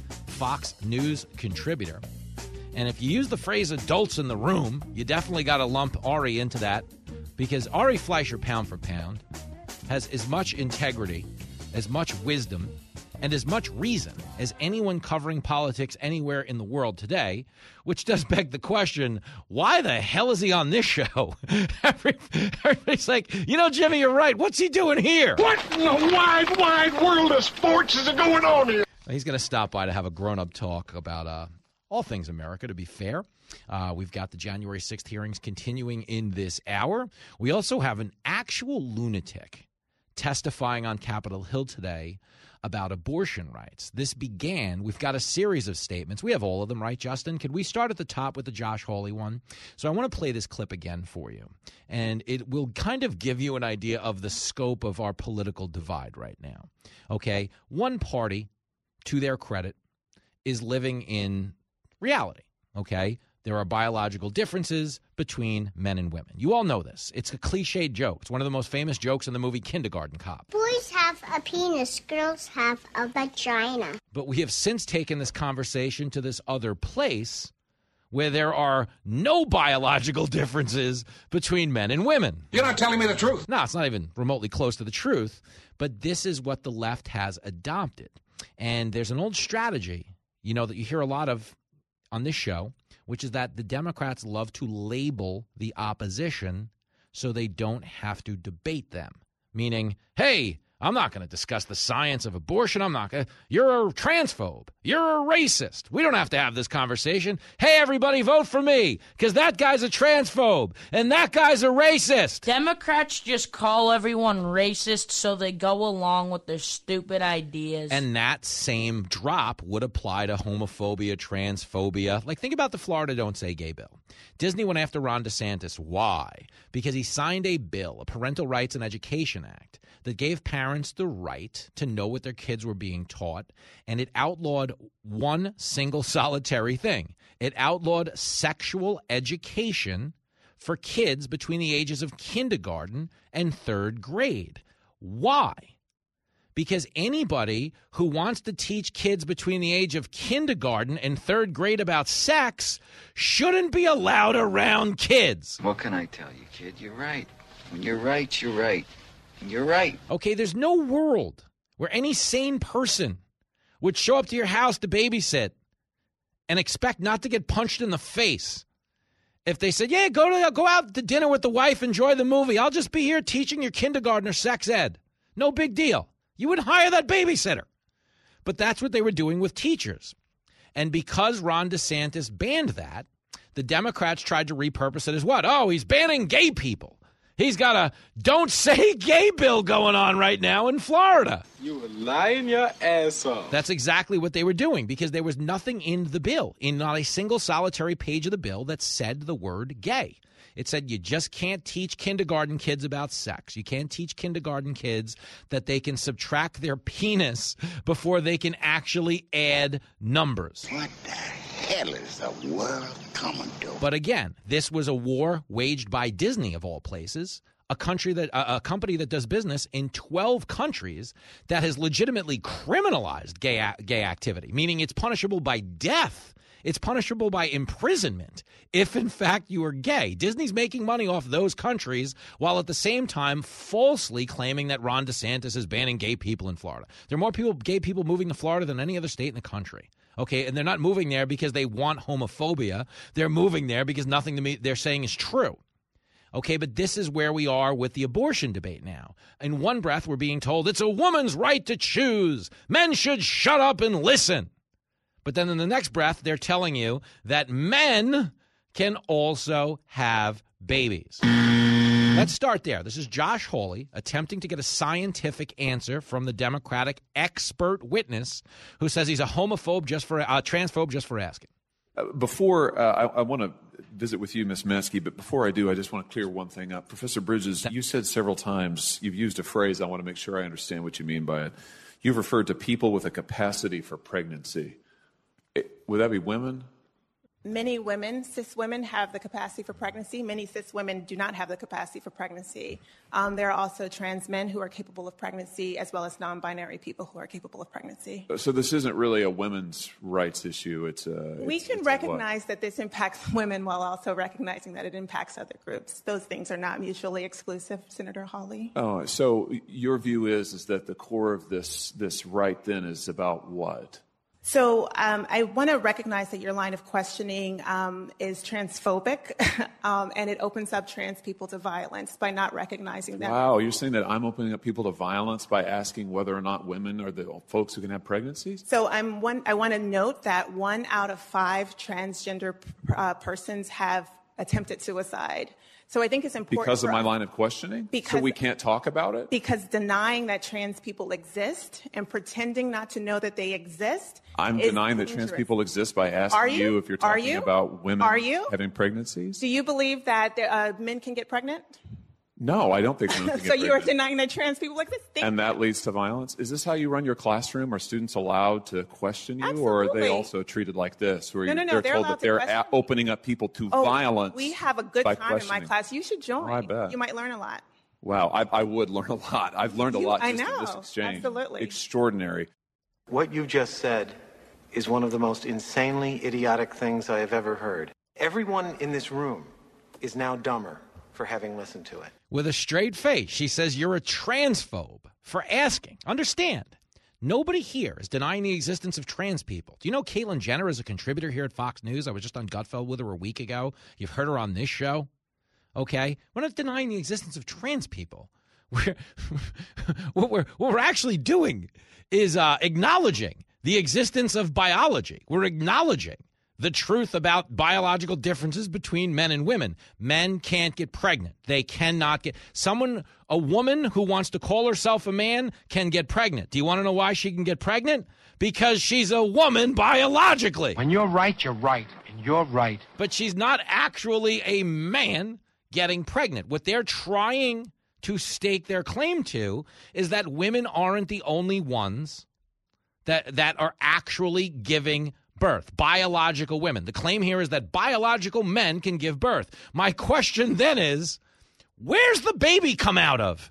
Fox News contributor. And if you use the phrase adults in the room, you definitely got to lump Ari into that, because Ari Fleischer, pound for pound, has as much integrity, as much wisdom, and as much reason as anyone covering politics anywhere in the world today, which does beg the question, why the hell is he on this show? Every, everybody's like, you know, Jimmy, you're right. What's he doing here? What in the wide, wide world of sports is going on here? He's going to stop by to have a grown-up talk about uh, all things America, to be fair. Uh, we've got the January sixth hearings continuing in this hour. We also have an actual lunatic testifying on Capitol Hill today about abortion rights. This began, we've got a series of statements. We have all of them, right, Justin? Could we start at the top with the Josh Hawley one? So I want to play this clip again for you, and it will kind of give you an idea of the scope of our political divide right now. Okay, one party, to their credit, is living in reality, okay? There are biological differences between men and women. You all know this. It's a cliched joke. It's one of the most famous jokes in the movie Kindergarten Cop. Boys have a penis, girls have a vagina. But we have since taken this conversation to this other place where there are no biological differences between men and women. You're not telling me the truth. No, it's not even remotely close to the truth. But this is what the left has adopted. And there's an old strategy, you know, that you hear a lot of on this show, which is that the Democrats love to label the opposition so they don't have to debate them. Meaning, hey, I'm not going to discuss the science of abortion. I'm not going to. You're a transphobe. You're a racist. We don't have to have this conversation. Hey, everybody, vote for me because that guy's a transphobe and that guy's a racist. Democrats just call everyone racist so they go along with their stupid ideas. And that same drop would apply to homophobia, transphobia. Like, think about the Florida Don't Say Gay bill. Disney went after Ron DeSantis. Why? Because he signed a bill, a Parental Rights and Education Act, that gave parents the right to know what their kids were being taught, and it outlawed one single solitary thing. It outlawed sexual education for kids between the ages of kindergarten and third grade. Why? Because anybody who wants to teach kids between the age of kindergarten and third grade about sex shouldn't be allowed around kids. What can I tell you, kid? You're right. When you're right, you're right. You're right. Okay, there's no world where any sane person would show up to your house to babysit and expect not to get punched in the face. If they said, yeah, go to go out to dinner with the wife, enjoy the movie. I'll just be here teaching your kindergartner sex ed. No big deal. You would hire that babysitter. But that's what they were doing with teachers. And because Ron DeSantis banned that, the Democrats tried to repurpose it as what? Oh, he's banning gay people. He's got a don't say gay bill going on right now in Florida. You were lying your ass off. That's exactly what they were doing because there was nothing in the bill, in not a single solitary page of the bill that said the word gay. It said you just can't teach kindergarten kids about sex. You can't teach kindergarten kids that they can subtract their penis before they can actually add numbers. What the hell is the world coming to? But again, this was a war waged by Disney, of all places, a country that a, a company that does business in twelve countries that has legitimately criminalized gay gay activity, meaning it's punishable by death It's punishable by imprisonment if, in fact, you are gay. Disney's making money off those countries while at the same time falsely claiming that Ron DeSantis is banning gay people in Florida. There are more people, gay people moving to Florida than any other state in the country. Okay, and they're not moving there because they want homophobia. They're moving there because nothing to me they're saying is true. Okay, but this is where we are with the abortion debate now. In one breath, we're being told it's a woman's right to choose. Men should shut up and listen. But then in the next breath, they're telling you that men can also have babies. Let's start there. This is Josh Hawley attempting to get a scientific answer from the Democratic expert witness who says he's a homophobe just for, uh, transphobe just for asking. Uh, before, uh, I, I want to visit with you, Miz Meskey, but before I do, I just want to clear one thing up. Professor Bridges, you said several times, you've used a phrase, I want to make sure I understand what you mean by it. You've referred to people with a capacity for pregnancy. It, would that be women? Many women, cis women, have the capacity for pregnancy. Many cis women do not have the capacity for pregnancy. Um, there are also trans men who are capable of pregnancy, as well as non-binary people who are capable of pregnancy. So this isn't really a women's rights issue. It's a. We it's, can it's recognize that this impacts women while also recognizing that it impacts other groups. Those things are not mutually exclusive, Senator Hawley. Oh, so your view is is that the core of this this right then is about what? So um, I want to recognize that your line of questioning um, is transphobic, um, and it opens up trans people to violence by not recognizing that. Wow, you're saying that I'm opening up people to violence by asking whether or not women are the folks who can have pregnancies? So I'm one, I want to note that one out of five transgender uh, persons have attempted suicide. So I think it's important because of my us, line of questioning. Because, so we can't talk about it. Because denying that trans people exist and pretending not to know that they exist. I'm is denying that dangerous. trans people exist by asking Are you? you if you're Are talking you? about women Are you? having pregnancies. Do you believe that uh, men can get pregnant? No, I don't think women can get So you pregnant. are denying that trans people exist. Thank And you. that leads to violence? Is this how you run your classroom? Are students allowed to question you? Absolutely. Or are they also treated like this, where No, no, you- no, they're, they're told allowed that to they're question a- opening up people to Oh, violence? We have a good by time in my questioning? class. You should join. Oh, I bet. You might learn a lot. Wow, I, I would learn a lot. I've learned a You- lot I just in this know. exchange. Absolutely. Extraordinary. What you just said is one of the most insanely idiotic things I have ever heard. Everyone in this room is now dumber for having listened to it. With a straight face, she says you're a transphobe for asking. Understand, nobody here is denying the existence of trans people. Do you know Caitlyn Jenner is a contributor here at Fox News? I was just on Gutfeld with her a week ago. You've heard her on this show. Okay? We're not denying the existence of trans people. We're, what, we're, what we're actually doing is uh, acknowledging the existence of biology. We're acknowledging the truth about biological differences between men and women. Men can't get pregnant. They cannot get... Someone, a woman who wants to call herself a man can get pregnant. Do you want to know why she can get pregnant? Because she's a woman biologically. When you're right, you're right, and you're right. But she's not actually a man getting pregnant. What they're trying to stake their claim to is that women aren't the only ones that that are actually giving birth, biological women. The claim here is that biological men can give birth. My question then is, where's the baby come out of?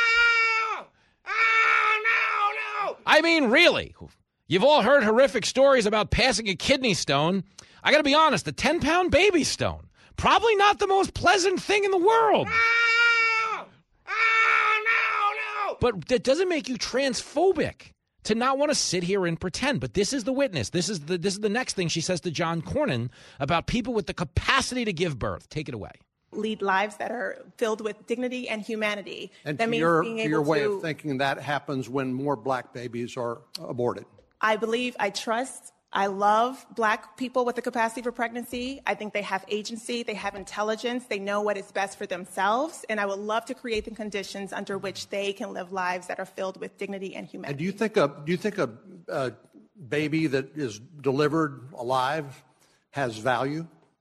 Oh, oh, no, no. I mean, really, you've all heard horrific stories about passing a kidney stone. I got to be honest, a ten-pound baby stone, probably not the most pleasant thing in the world. Oh, oh, no, no. But that doesn't make you transphobic to not want to sit here and pretend. But this is the witness. This is the this is the next thing she says to John Cornyn about people with the capacity to give birth. Take it away. Lead lives that are filled with dignity and humanity. And that to means your, being to able your way to, of thinking, that happens when more black babies are aborted. I believe, I trust, I love black people with the capacity for pregnancy. I think they have agency, they have intelligence, they know what is best for themselves, and I would love to create the conditions under which they can live lives that are filled with dignity and humanity. And do you think a do you think a, a baby that is delivered alive has value?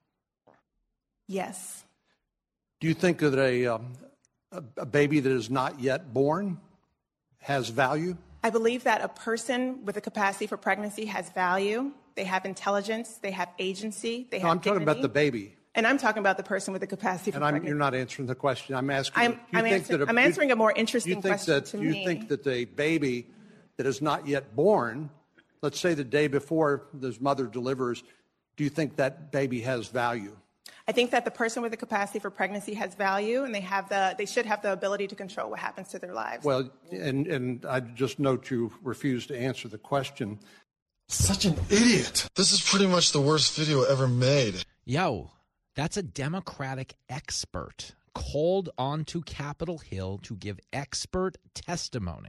Yes. Do you think that a, um, a, a baby that is not yet born has value? I believe that a person with a capacity for pregnancy has value. They have intelligence. They have agency. They No, have I'm talking dignity. about the baby. And I'm talking about the person with the capacity for And I'm, pregnancy. you're not answering the question. I'm asking. I'm- do you I'm think answer- that I'm answering a more interesting you think question that, to do you me. think that a baby that is not yet born, let's say the day before his mother delivers, do you think that baby has value? I think that the person with the capacity for pregnancy has value, and they have the they should have the ability to control what happens to their lives. Well, and, and I just note you refuse to answer the question. Such an idiot. This is pretty much the worst video ever made. Yo, that's a Democratic expert called onto Capitol Hill to give expert testimony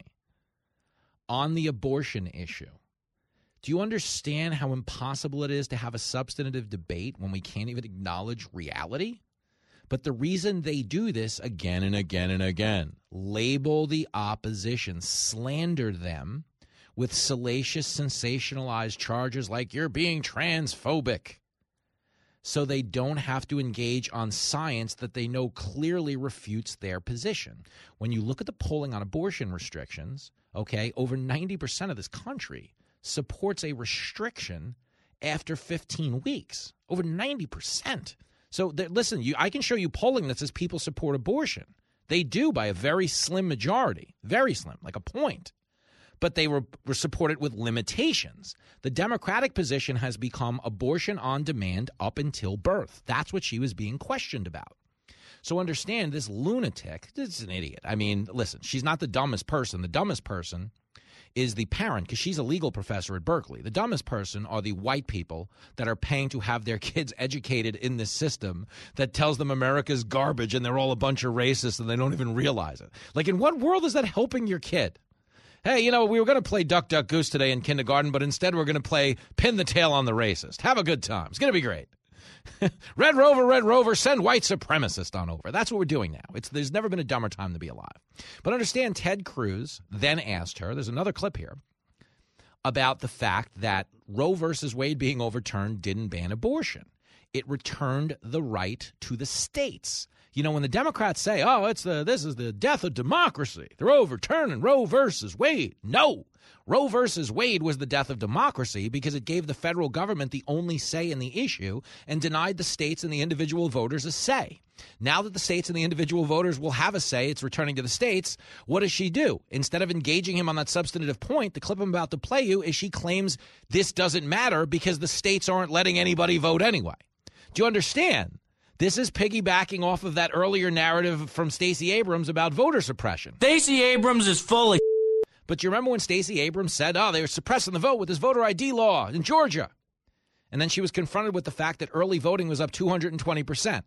on the abortion issue. Do you understand how impossible it is to have a substantive debate when we can't even acknowledge reality? But the reason they do this again and again and again, label the opposition, slander them with salacious, sensationalized charges like you're being transphobic, so they don't have to engage on science that they know clearly refutes their position. When you look at the polling on abortion restrictions, okay, over ninety percent of this country supports a restriction after fifteen weeks, over ninety percent. So listen, you, I can show you polling that says people support abortion. They do by a very slim majority, very slim, like a point. But they were, were supported with limitations. The Democratic position has become abortion on demand up until birth. That's what she was being questioned about. So understand, this lunatic, this is an idiot. I mean, listen, she's not the dumbest person. The dumbest person is the parent, because she's a legal professor at Berkeley. The dumbest person are the white people that are paying to have their kids educated in this system that tells them America's garbage and they're all a bunch of racists and they don't even realize it. Like, in what world is that helping your kid? Hey, you know, we were going to play Duck, Duck, Goose today in kindergarten, but instead we're going to play Pin the Tail on the Racist. Have a good time. It's going to be great. Red Rover, Red Rover, send white supremacist on over. That's what we're doing now. It's, there's never been a dumber time to be alive. But understand, Ted Cruz then asked her, there's another clip here, about the fact that Roe versus Wade being overturned didn't ban abortion. It returned the right to the states. You know, when the Democrats say, oh, it's the this is the death of democracy, they're overturning Roe versus Wade. No. Roe versus Wade was the death of democracy because it gave the federal government the only say in the issue and denied the states and the individual voters a say. Now that the states and the individual voters will have a say, it's returning to the states. What does she do? Instead of engaging him on that substantive point, the clip I'm about to play you is she claims this doesn't matter because the states aren't letting anybody vote anyway. Do you understand? This is piggybacking off of that earlier narrative from Stacey Abrams about voter suppression. Stacey Abrams is full of But you remember when Stacey Abrams said, oh, they were suppressing the vote with this voter I D law in Georgia. And then she was confronted with the fact that early voting was up two hundred twenty percent.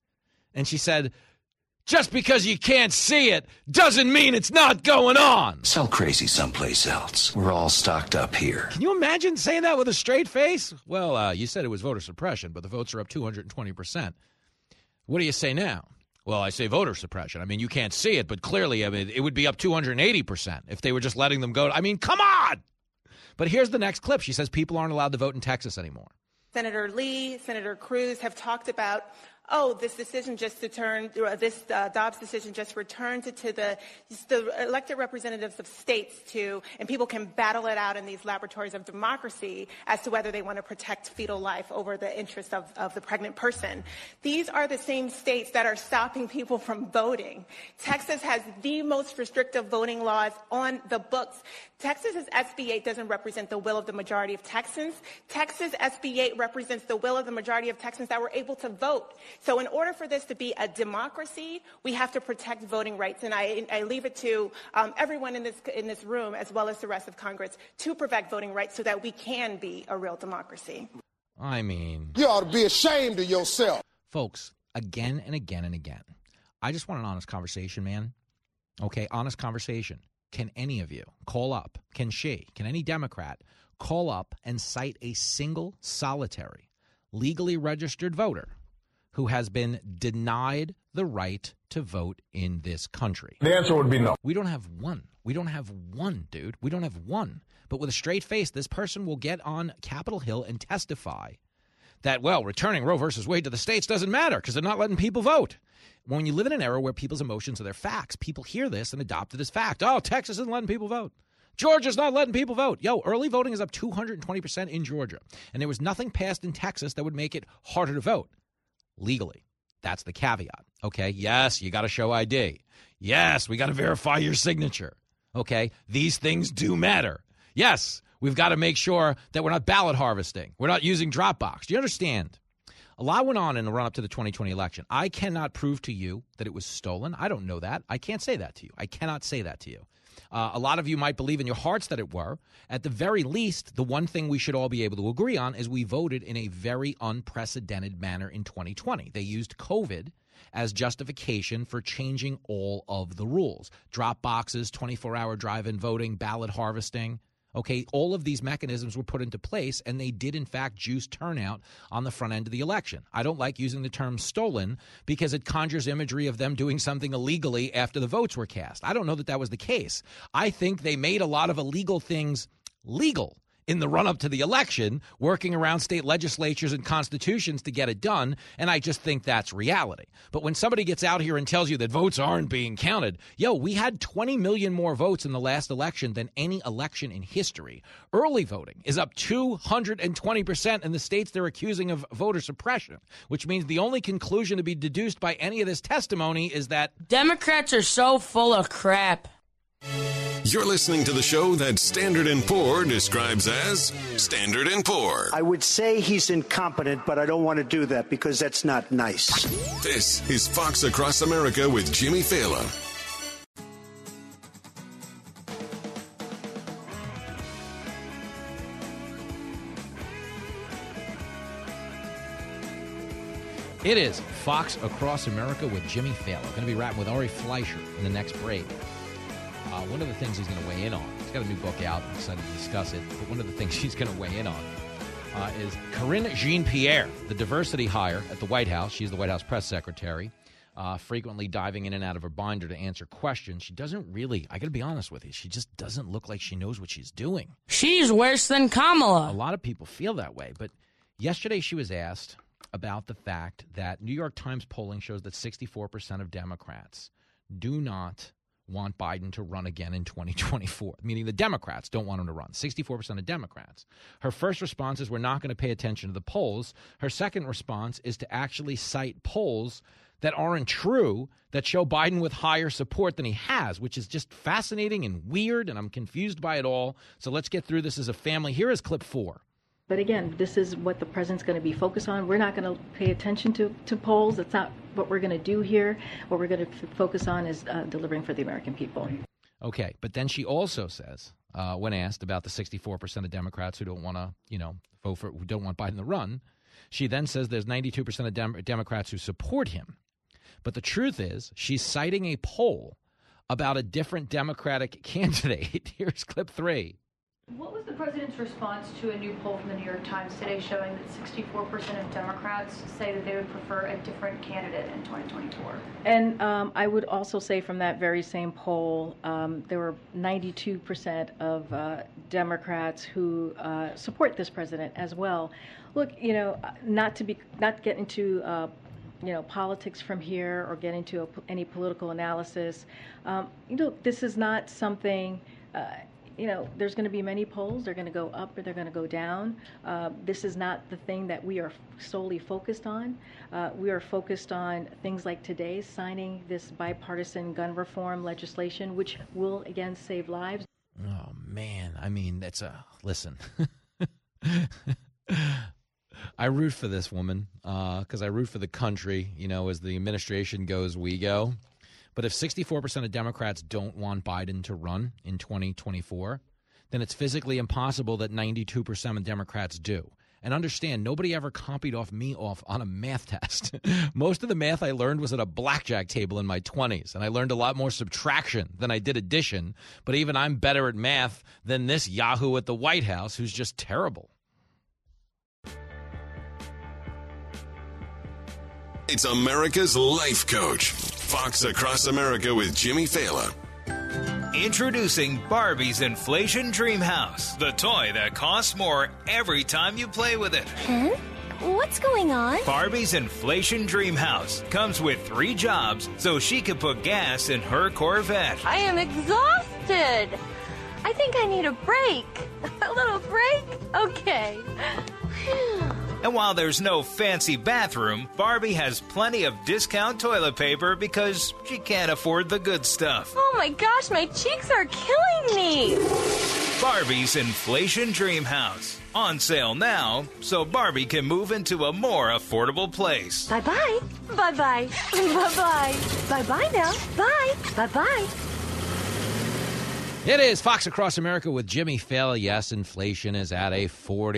And she said, just because you can't see it doesn't mean it's not going on. Sell crazy someplace else. We're all stocked up here. Can you imagine saying that with a straight face? Well, uh, you said it was voter suppression, but the votes are up two hundred twenty percent. What do you say now? Well, I say voter suppression. I mean, you can't see it, but clearly, I mean, it would be up two hundred eighty percent if they were just letting them go. I mean, come on! But here's the next clip. She says people aren't allowed to vote in Texas anymore. Senator Lee, Senator Cruz have talked about, oh, this decision just to turn, uh, this uh, Dobbs decision just returned it to the, the elected representatives of states to, and people can battle it out in these laboratories of democracy as to whether they want to protect fetal life over the interest of, of the pregnant person. These are the same states that are stopping people from voting. Texas has the most restrictive voting laws on the books. Texas's S B eight doesn't represent the will of the majority of Texans. Texas S B eight represents the will of the majority of Texans that were able to vote. So in order for this to be a democracy, we have to protect voting rights. And I, I leave it to um, everyone in this, in this room, as well as the rest of Congress, to protect voting rights so that we can be a real democracy. I mean, you ought to be ashamed of yourself. Folks, again and again and again, I just want an honest conversation, man. Okay, honest conversation. Can any of you call up? Can she? Can any Democrat call up and cite a single solitary legally registered voter who has been denied the right to vote in this country? The answer would be no. We don't have one. We don't have one, dude. We don't have one. But with a straight face, this person will get on Capitol Hill and testify that, well, returning Roe versus Wade to the states doesn't matter because they're not letting people vote. When you live in an era where people's emotions are their facts, people hear this and adopt it as fact. Oh, Texas isn't letting people vote. Georgia's not letting people vote. Yo, early voting is up two hundred twenty percent in Georgia. And there was nothing passed in Texas that would make it harder to vote legally. That's the caveat. Okay, yes, you got to show I D. Yes, we got to verify your signature. Okay, these things do matter. Yes, We've got to make sure that we're not ballot harvesting. We're not using Dropbox. Do you understand? A lot went on in the run-up to the twenty twenty election. I cannot prove to you that it was stolen. I don't know that. I can't say that to you. I cannot say that to you. Uh, a lot of you might believe in your hearts that it were. At the very least, the one thing we should all be able to agree on is we voted in a very unprecedented manner in twenty twenty. They used COVID as justification for changing all of the rules. Drop boxes, twenty-four hour drive-in voting, ballot harvesting. Okay, all of these mechanisms were put into place, and they did, in fact, juice turnout on the front end of the election. I don't like using the term stolen because it conjures imagery of them doing something illegally after the votes were cast. I don't know that that was the case. I think they made a lot of illegal things legal in the run-up to the election, working around state legislatures and constitutions to get it done, and I just think that's reality. But when somebody gets out here and tells you that votes aren't being counted, yo, we had twenty million more votes in the last election than any election in history. Early voting is up two hundred twenty percent in the states they're accusing of voter suppression, which means the only conclusion to be deduced by any of this testimony is that Democrats are so full of crap. You're listening to the show that Standard and Poor describes as Standard and Poor. I would say he's incompetent, but I don't want to do that because that's not nice. This is Fox Across America with Jimmy Fallon. It is Fox Across America with Jimmy Fallon. Going to be rapping with Ari Fleischer in the next break. Uh, one of the things he's going to weigh in on, he's got a new book out, I'm excited to discuss it, but one of the things he's going to weigh in on uh, is Karine Jean-Pierre, the diversity hire at the White House. She's the White House press secretary, uh, frequently diving in and out of her binder to answer questions. She doesn't really, I got to be honest with you, she just doesn't look like she knows what she's doing. She's worse than Kamala. A lot of people feel that way, but yesterday she was asked about the fact that New York Times polling shows that sixty-four percent of Democrats do not want Biden to run again in twenty twenty-four, meaning the Democrats don't want him to run, sixty-four percent of Democrats. Her first response is we're not going to pay attention to the polls. Her second response is to actually cite polls that aren't true, that show Biden with higher support than he has, which is just fascinating and weird, and I'm confused by it all. So let's get through this as a family. Here is clip four. But again, this is what the president's going to be focused on. We're not going to pay attention to, to polls. That's not what we're going to do here. What we're going to f- focus on is uh, delivering for the American people. Okay, but then she also says, uh, when asked about the sixty-four percent of Democrats who don't want to, you know, vote for, who don't want Biden to run, she then says there's ninety-two percent of Dem- Democrats who support him. But the truth is, she's citing a poll about a different Democratic candidate. Here's clip three. What was the president's response to a new poll from the New York Times today showing that sixty-four percent of Democrats say that they would prefer a different candidate in twenty twenty-four? And um, I would also say from that very same poll, um, there were ninety-two percent of uh, Democrats who uh, support this president as well. Look, you know, not to be, not get into uh, you know, politics from here or get into a, any political analysis. Um, you know, this is not something. Uh, You know, there's going to be many polls. They're going to go up or they're going to go down. Uh, this is not the thing that we are solely focused on. Uh, we are focused on things like today, signing this bipartisan gun reform legislation, which will, again, save lives. Oh, man. I mean, that's a, listen. I root for this woman because uh, I root for the country. You know, as the administration goes, we go. But if sixty-four percent of Democrats don't want Biden to run in twenty twenty-four, then it's physically impossible that ninety-two percent of Democrats do. And understand, nobody ever copied off me off on a math test. Most of the math I learned was at a blackjack table in my twenties, and I learned a lot more subtraction than I did addition. But even I'm better at math than this yahoo at the White House who's just terrible. It's America's Life Coach. Fox Across America with Jimmy Fallon. Introducing Barbie's Inflation Dream House, the toy that costs more every time you play with it. Huh? What's going on? Barbie's Inflation Dream House comes with three jobs so she can put gas in her Corvette. I am exhausted. I think I need a break. A little break? Okay. And while there's no fancy bathroom, Barbie has plenty of discount toilet paper because she can't afford the good stuff. Oh my gosh, my cheeks are killing me. Barbie's Inflation Dream House. On sale now, so Barbie can move into a more affordable place. Bye-bye. Bye-bye. Bye-bye. Bye-bye now. Bye. Bye-bye. It is Fox Across America with Jimmy Fallon. Yes, inflation is at a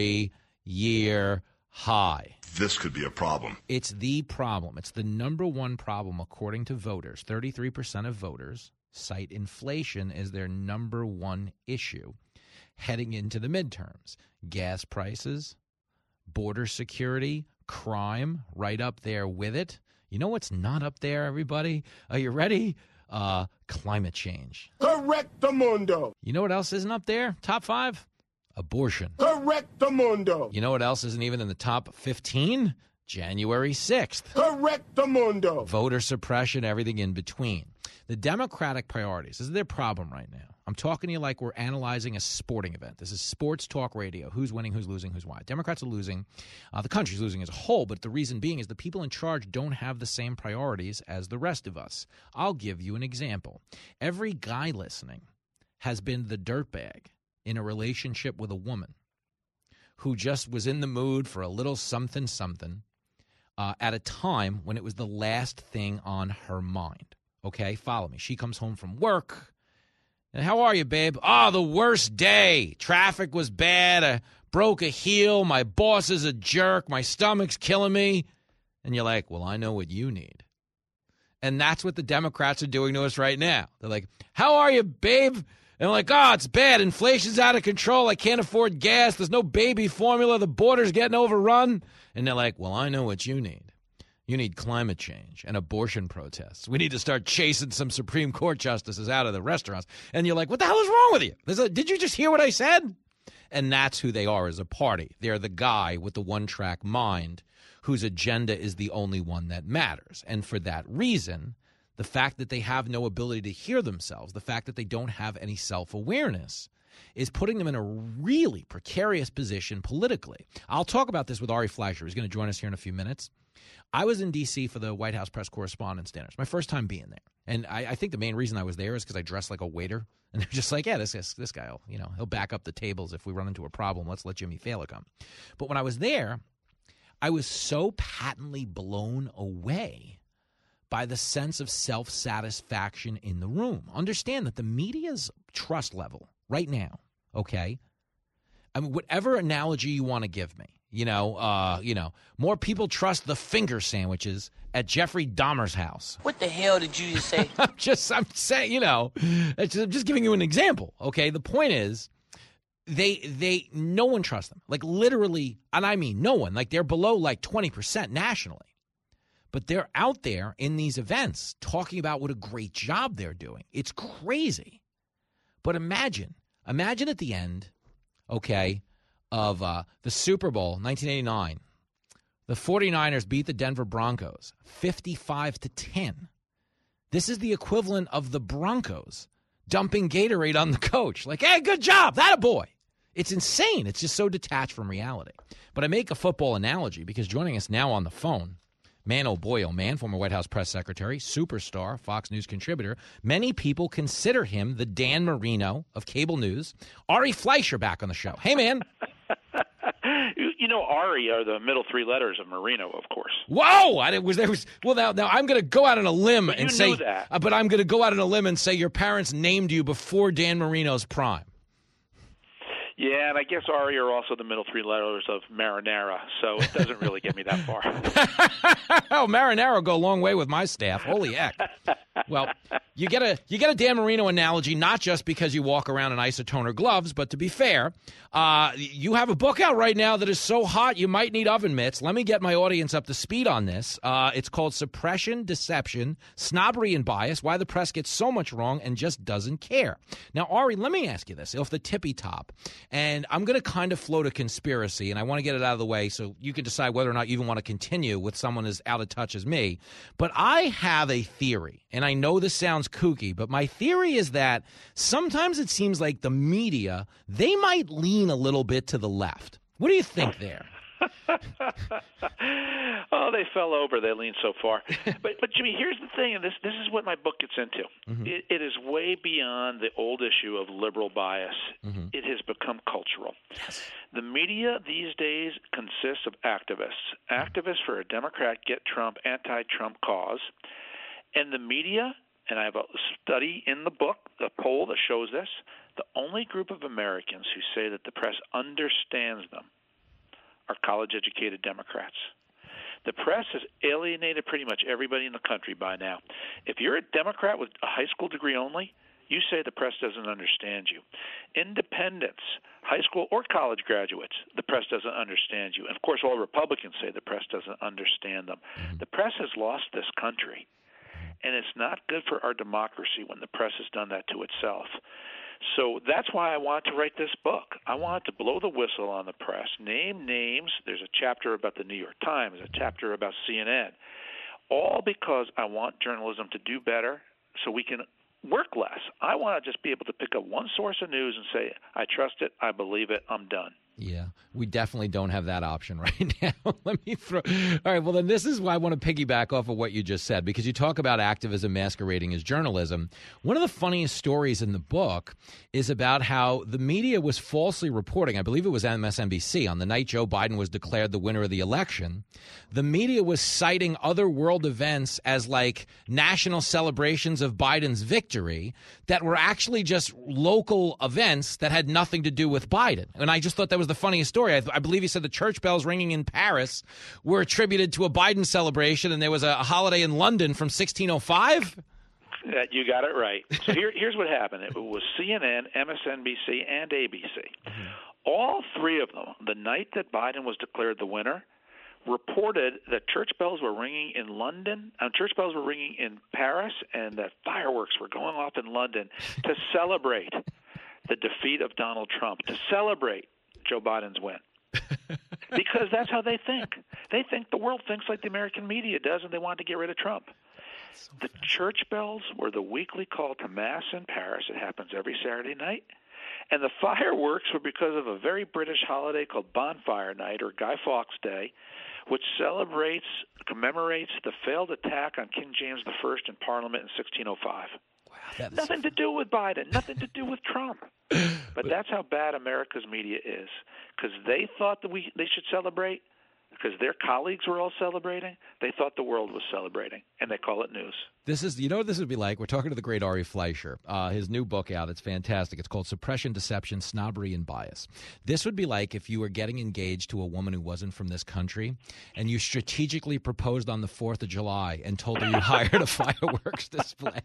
forty-year high. This could be a problem. It's the problem. It's the number one problem according to voters. thirty-three percent of voters cite inflation as their number one issue heading into the midterms. Gas prices, border security, crime, right up there with it. You know what's not up there, everybody? Are you ready? Uh, climate change. Correctamundo. You know what else isn't up there? Top five? Abortion. Correctamundo. You know what else isn't even in the top fifteen? January sixth. Correctamundo. Voter suppression, everything in between. The Democratic priorities, this is their problem right now. I'm talking to you like we're analyzing a sporting event. This is sports talk radio. Who's winning, who's losing, who's why. Democrats are losing. Uh, the country's losing as a whole, but the reason being is the people in charge don't have the same priorities as the rest of us. I'll give you an example. Every guy listening has been the dirtbag in a relationship with a woman who just was in the mood for a little something something uh, at a time when it was the last thing on her mind. Okay, follow me. She comes home from work. And how are you, babe? Oh, the worst day. Traffic was bad. I broke a heel. My boss is a jerk. My stomach's killing me. And you're like, well, I know what you need. And that's what the Democrats are doing to us right now. They're like, how are you, babe? And I'm like, oh, it's bad. Inflation's out of control. I can't afford gas. There's no baby formula. The border's getting overrun. And they're like, well, I know what you need. You need climate change and abortion protests. We need to start chasing some Supreme Court justices out of the restaurants. And you're like, what the hell is wrong with you? There's a, did you just hear what I said? And that's who they are as a party. They're the guy with the one-track mind whose agenda is the only one that matters. And for that reason, the fact that they have no ability to hear themselves, the fact that they don't have any self-awareness, is putting them in a really precarious position politically. I'll talk about this with Ari Fleischer. He's going to join us here in a few minutes. I was in D C for the White House Press Correspondents' Dinner. It's my first time being there. And I, I think the main reason I was there is because I dressed like a waiter. And they're just like, yeah, this, this, this guy, will, you know, he'll back up the tables if we run into a problem. Let's let Jimmy Fallon come. But when I was there, I was so patently blown away by the sense of self-satisfaction in the room. Understand that the media's trust level right now, okay, I mean, whatever analogy you want to give me, you know, uh, you know, more people trust the finger sandwiches at Jeffrey Dahmer's house. What the hell did you just say? I'm just, I'm saying, you know, it's, I'm just giving you an example, okay? The point is, they, they, no one trusts them. Like literally, and I mean no one. Like they're below like twenty percent nationally. But they're out there in these events talking about what a great job they're doing. It's crazy. But imagine, imagine at the end, okay, of uh, the Super Bowl nineteen eighty-nine, the 49ers beat the Denver Broncos fifty-five to ten. This is the equivalent of the Broncos dumping Gatorade on the coach. Like, hey, good job, that a boy. It's insane. It's just so detached from reality. But I make a football analogy because joining us now on the phone, man, oh boy, oh man, former White House press secretary, superstar, Fox News contributor. Many people consider him the Dan Marino of cable news. Ari Fleischer back on the show. Hey, man. You know, Ari are the middle three letters of Marino, of course. Whoa! I was there was well. Now, now I'm going to go out on a limb but and you say, knew that. Uh, but I'm going to go out on a limb and say your parents named you before Dan Marino's prime. Yeah, and I guess Ari are also the middle three letters of marinara, so it doesn't really get me that far. Oh, marinara go a long way with my staff. Holy heck! Well, you get a you get a Dan Marino analogy, not just because you walk around in isotoner gloves, but to be fair, uh, you have a book out right now that is so hot you might need oven mitts. Let me get my audience up to speed on this. Uh, it's called Suppression, Deception, Snobbery, and Bias, Why the Press Gets So Much Wrong and Just Doesn't Care. Now, Ari, let me ask you this, off the tippy top, and I'm going to kind of float a conspiracy, and I want to get it out of the way so you can decide whether or not you even want to continue with someone as out of touch as me. But I have a theory, and I know this sounds kooky, but my theory is that sometimes it seems like the media, they might lean a little bit to the left. What do you think there? Oh, they fell over. They leaned so far. But, but Jimmy, here's the thing, and this this is what my book gets into. Mm-hmm. It, it is way beyond the old issue of liberal bias. Mm-hmm. It has become cultural. Yes. The media these days consists of activists. Activists for a Democrat get Trump, anti-Trump cause. And the media, and I have a study in the book, a poll that shows this, the only group of Americans who say that the press understands them are college-educated Democrats. The press has alienated pretty much everybody in the country by now. If you're a Democrat with a high school degree only, you say the press doesn't understand you. Independents, high school or college graduates, the press doesn't understand you. And, of course, all Republicans say the press doesn't understand them. The press has lost this country, and it's not good for our democracy when the press has done that to itself. So that's why I wanted to write this book. I wanted to blow the whistle on the press, name names. There's a chapter about the New York Times, a chapter about C N N, all because I want journalism to do better so we can work less. I want to just be able to pick up one source of news and say, I trust it, I believe it, I'm done. Yeah, we definitely don't have that option right now. Let me throw. All right, well, then this is why I want to piggyback off of what you just said, because you talk about activism masquerading as journalism. One of the funniest stories in the book is about how the media was falsely reporting. I believe it was M S N B C on the night Joe Biden was declared the winner of the election. The media was citing other world events as like national celebrations of Biden's victory that were actually just local events that had nothing to do with Biden. And I just thought that was the funniest story. I, I believe he said the church bells ringing in Paris were attributed to a Biden celebration, and there was a, a holiday in London from sixteen oh five. Uh, you got it right. So here, here's what happened. It was C N N, M S N B C, and A B C. Mm-hmm. All three of them, the night that Biden was declared the winner, reported that church bells were ringing in London, uh, church bells were ringing in Paris, and that fireworks were going off in London to celebrate the defeat of Donald Trump, to celebrate Joe Biden's win. Because that's how they think. They think the world thinks like the American media does, and they want to get rid of Trump. So the church bells were the weekly call to Mass in Paris. It happens every Saturday night. And the fireworks were because of a very British holiday called Bonfire Night, or Guy Fawkes Day, which celebrates, commemorates the failed attack on King James the First in Parliament in sixteen oh five. Wow, nothing so to do with Biden, nothing to do with Trump. But that's how bad America's media is, because they thought that we they should celebrate, because their colleagues were all celebrating. They thought the world was celebrating, and they call it news. This is, you know what this would be like? We're talking to the great Ari Fleischer. Uh, his new book out, it's fantastic. It's called Suppression, Deception, Snobbery, and Bias. This would be like if you were getting engaged to a woman who wasn't from this country, and you strategically proposed on the fourth of July and told her you hired a fireworks display.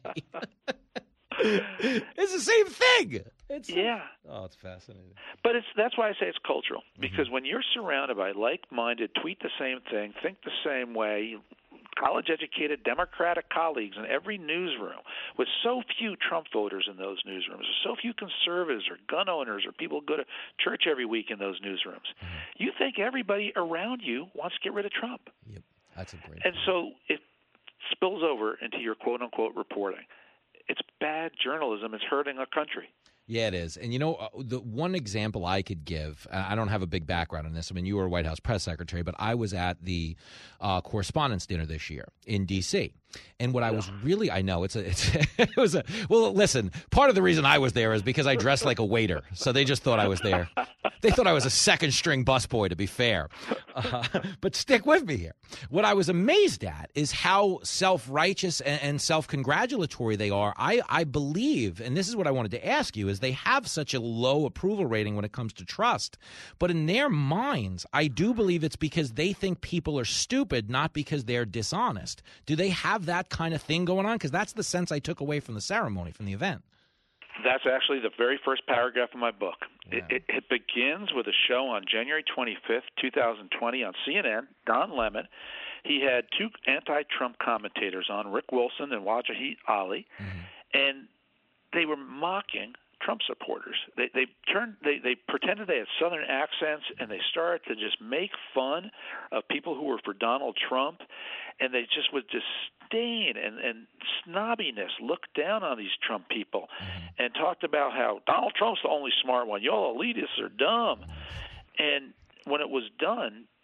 It's the same thing. It's yeah. Oh, it's fascinating. But it's that's why I say it's cultural, because mm-hmm. when you're surrounded by like-minded, tweet the same thing, think the same way, college-educated Democratic colleagues in every newsroom, with so few Trump voters in those newsrooms, so few conservatives or gun owners or people who go to church every week in those newsrooms, mm-hmm. you think everybody around you wants to get rid of Trump. Yep, that's a great And point. so it spills over into your quote-unquote reporting. It's bad journalism. It's hurting our country. Yeah, it is. And, you know, uh, the one example I could give, uh, I don't have a big background in this. I mean, you were a White House press secretary, but I was at the uh, Correspondents' Dinner this year in D C And what I was really, I know, it's a, it's, it was a, well, listen, part of the reason I was there is because I dressed like a waiter. So they just thought I was there. They thought I was a second string busboy, to be fair. Uh, but stick with me here. What I was amazed at is how self-righteous and, and self-congratulatory they are. I, I believe, and this is what I wanted to ask you, is they have such a low approval rating when it comes to trust. But in their minds, I do believe it's because they think people are stupid, not because they're dishonest. Do they have that kind of thing going on? Because that's the sense I took away from the ceremony, from the event. That's actually the very first paragraph of my book. Yeah. It, it, it begins with a show on January twenty-fifth, twenty twenty on C N N, Don Lemon. He had two anti-Trump commentators on, Rick Wilson and Wajahat Ali, mm-hmm. and they were mocking Trump supporters. They they turned they, they pretended they had Southern accents, and they started to just make fun of people who were for Donald Trump, and they just with disdain and, and snobbiness looked down on these Trump people, mm-hmm. and talked about how Donald Trump's the only smart one. Y'all elitists are dumb. And when it was done,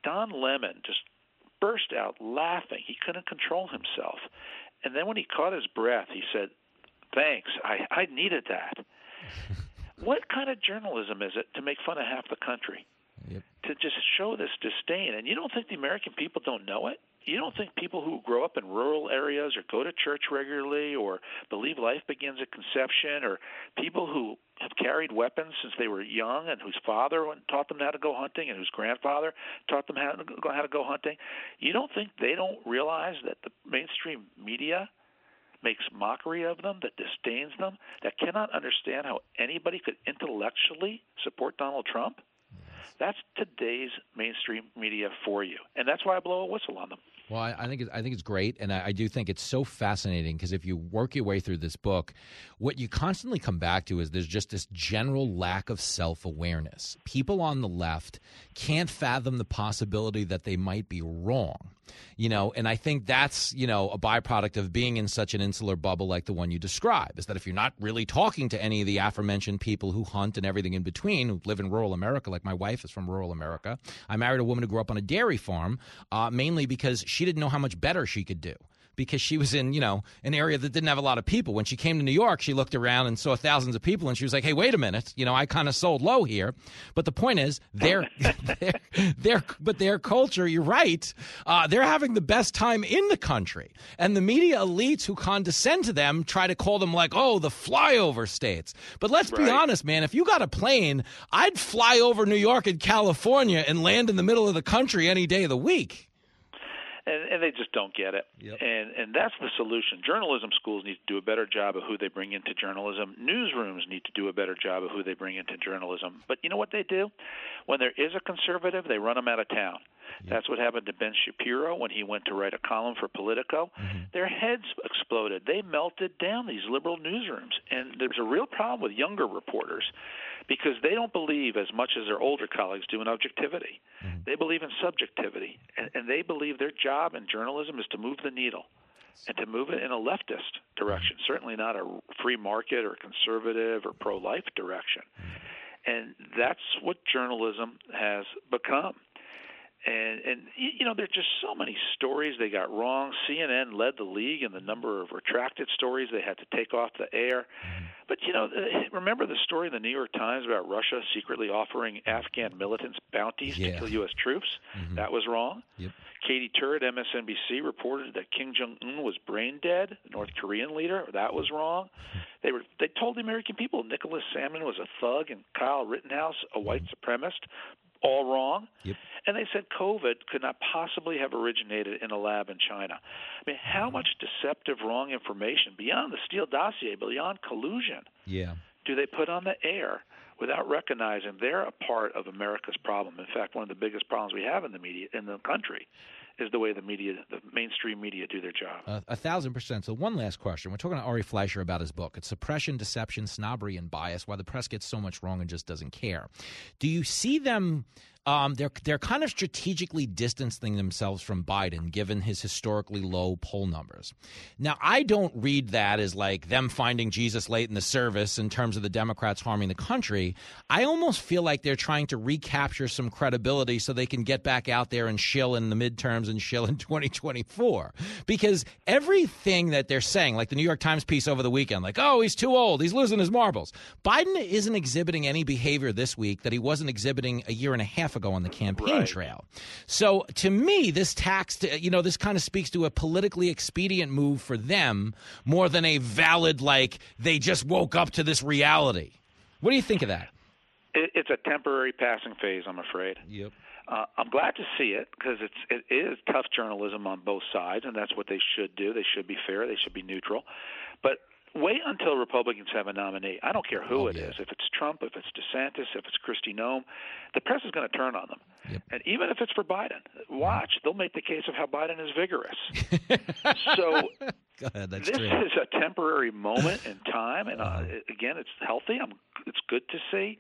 Don Lemon just burst out laughing. He couldn't control himself. And then when he caught his breath, he said, thanks, I, I needed that. What kind of journalism is it to make fun of half the country? Yep. To just show this disdain? And you don't think the American people don't know it? You don't think people who grow up in rural areas or go to church regularly or believe life begins at conception, or people who have carried weapons since they were young and whose father taught them how to go hunting and whose grandfather taught them how to go, how to go hunting, you don't think they don't realize that the mainstream media makes mockery of them, that disdains them, that cannot understand how anybody could intellectually support Donald Trump? That's today's mainstream media for you, and that's why I blow a whistle on them. Well, I, I think it, I think it's great, and I, I do think it's so fascinating because if you work your way through this book, what you constantly come back to is there's just this general lack of self-awareness. People on the left can't fathom the possibility that they might be wrong, you know, and I think that's, you know, a byproduct of being in such an insular bubble like the one you describe, is that if you're not really talking to any of the aforementioned people who hunt and everything in between, who live in rural America, like my wife is from rural America. I married a woman who grew up on a dairy farm, uh, mainly because she didn't know how much better she could do, because she was in, you know, an area that didn't have a lot of people. When she came to New York, she looked around and saw thousands of people, and she was like, hey, wait a minute, you know, I kind of sold low here. But the point is, their, their, their, but their culture, you're right, uh, they're having the best time in the country. And the media elites who condescend to them try to call them like, oh, the flyover states. But let's right. be honest, man, if you got a plane, I'd fly over New York and California and land in the middle of the country any day of the week. And, and they just don't get it. Yep. And and that's the solution. Journalism schools need to do a better job of who they bring into journalism. Newsrooms need to do a better job of who they bring into journalism. But you know what they do? When there is a conservative, they run them out of town. Yep. That's what happened to Ben Shapiro when he went to write a column for Politico. Mm-hmm. Their heads exploded. They melted down these liberal newsrooms. And there's a real problem with younger reporters, because they don't believe as much as their older colleagues do in objectivity. Mm-hmm. They believe in subjectivity, and, and they believe their job in journalism is to move the needle and to move it in a leftist direction, mm-hmm. certainly not a free market or conservative or pro-life direction. Mm-hmm. And that's what journalism has become. And, and you know, there are just so many stories they got wrong. C N N led the league in the number of retracted stories they had to take off the air. But, you know, remember the story in the New York Times about Russia secretly offering Afghan militants bounties yeah. to kill U S troops? Mm-hmm. That was wrong. Yep. Katie Tur at M S N B C reported that Kim Jong-un was brain dead, the North Korean leader. That was wrong. They were they told the American people Nicholas Salmon was a thug and Kyle Rittenhouse a white supremacist. All wrong. Yep. And they said COVID could not possibly have originated in a lab in China. I mean, how much deceptive, wrong information, beyond the Steele dossier, beyond collusion, yeah. do they put on the air without recognizing they're a part of America's problem? In fact, one of the biggest problems we have in the media, in the country, is the way the media, the mainstream media, do their job. Uh, a thousand percent. So one last question. We're talking to Ari Fleischer about his book. It's Suppression, Deception, Snobbery, and Bias, Why the Press Gets So Much Wrong and Just Doesn't Care. Do you see them... Um, they're they're kind of strategically distancing themselves from Biden, given his historically low poll numbers. Now, I don't read that as like them finding Jesus late in the service in terms of the Democrats harming the country. I almost feel like they're trying to recapture some credibility so they can get back out there and shill in the midterms and shill in twenty twenty-four. Because everything that they're saying, like the New York Times piece over the weekend, like, oh, he's too old, he's losing his marbles. Biden isn't exhibiting any behavior this week that he wasn't exhibiting a year and a half ago on the campaign right. trail. So to me, this tax, you know, this kind of speaks to a politically expedient move for them more than a valid, like, they just woke up to this reality. What do you think of that? It, it's a temporary passing phase, I'm afraid. Yep. Uh, I'm glad to see it because it's it is tough journalism on both sides, and that's what they should do. They should be fair. They should be neutral. But wait until Republicans have a nominee. I don't care who oh, it yeah. is. If it's Trump, if it's DeSantis, if it's Kristi Noem, the press is going to turn on them. Yep. And even if it's for Biden, watch. They'll make the case of how Biden is vigorous. So Go ahead, that's this true. is a temporary moment in time. And uh, again, it's healthy. I'm, it's good to see.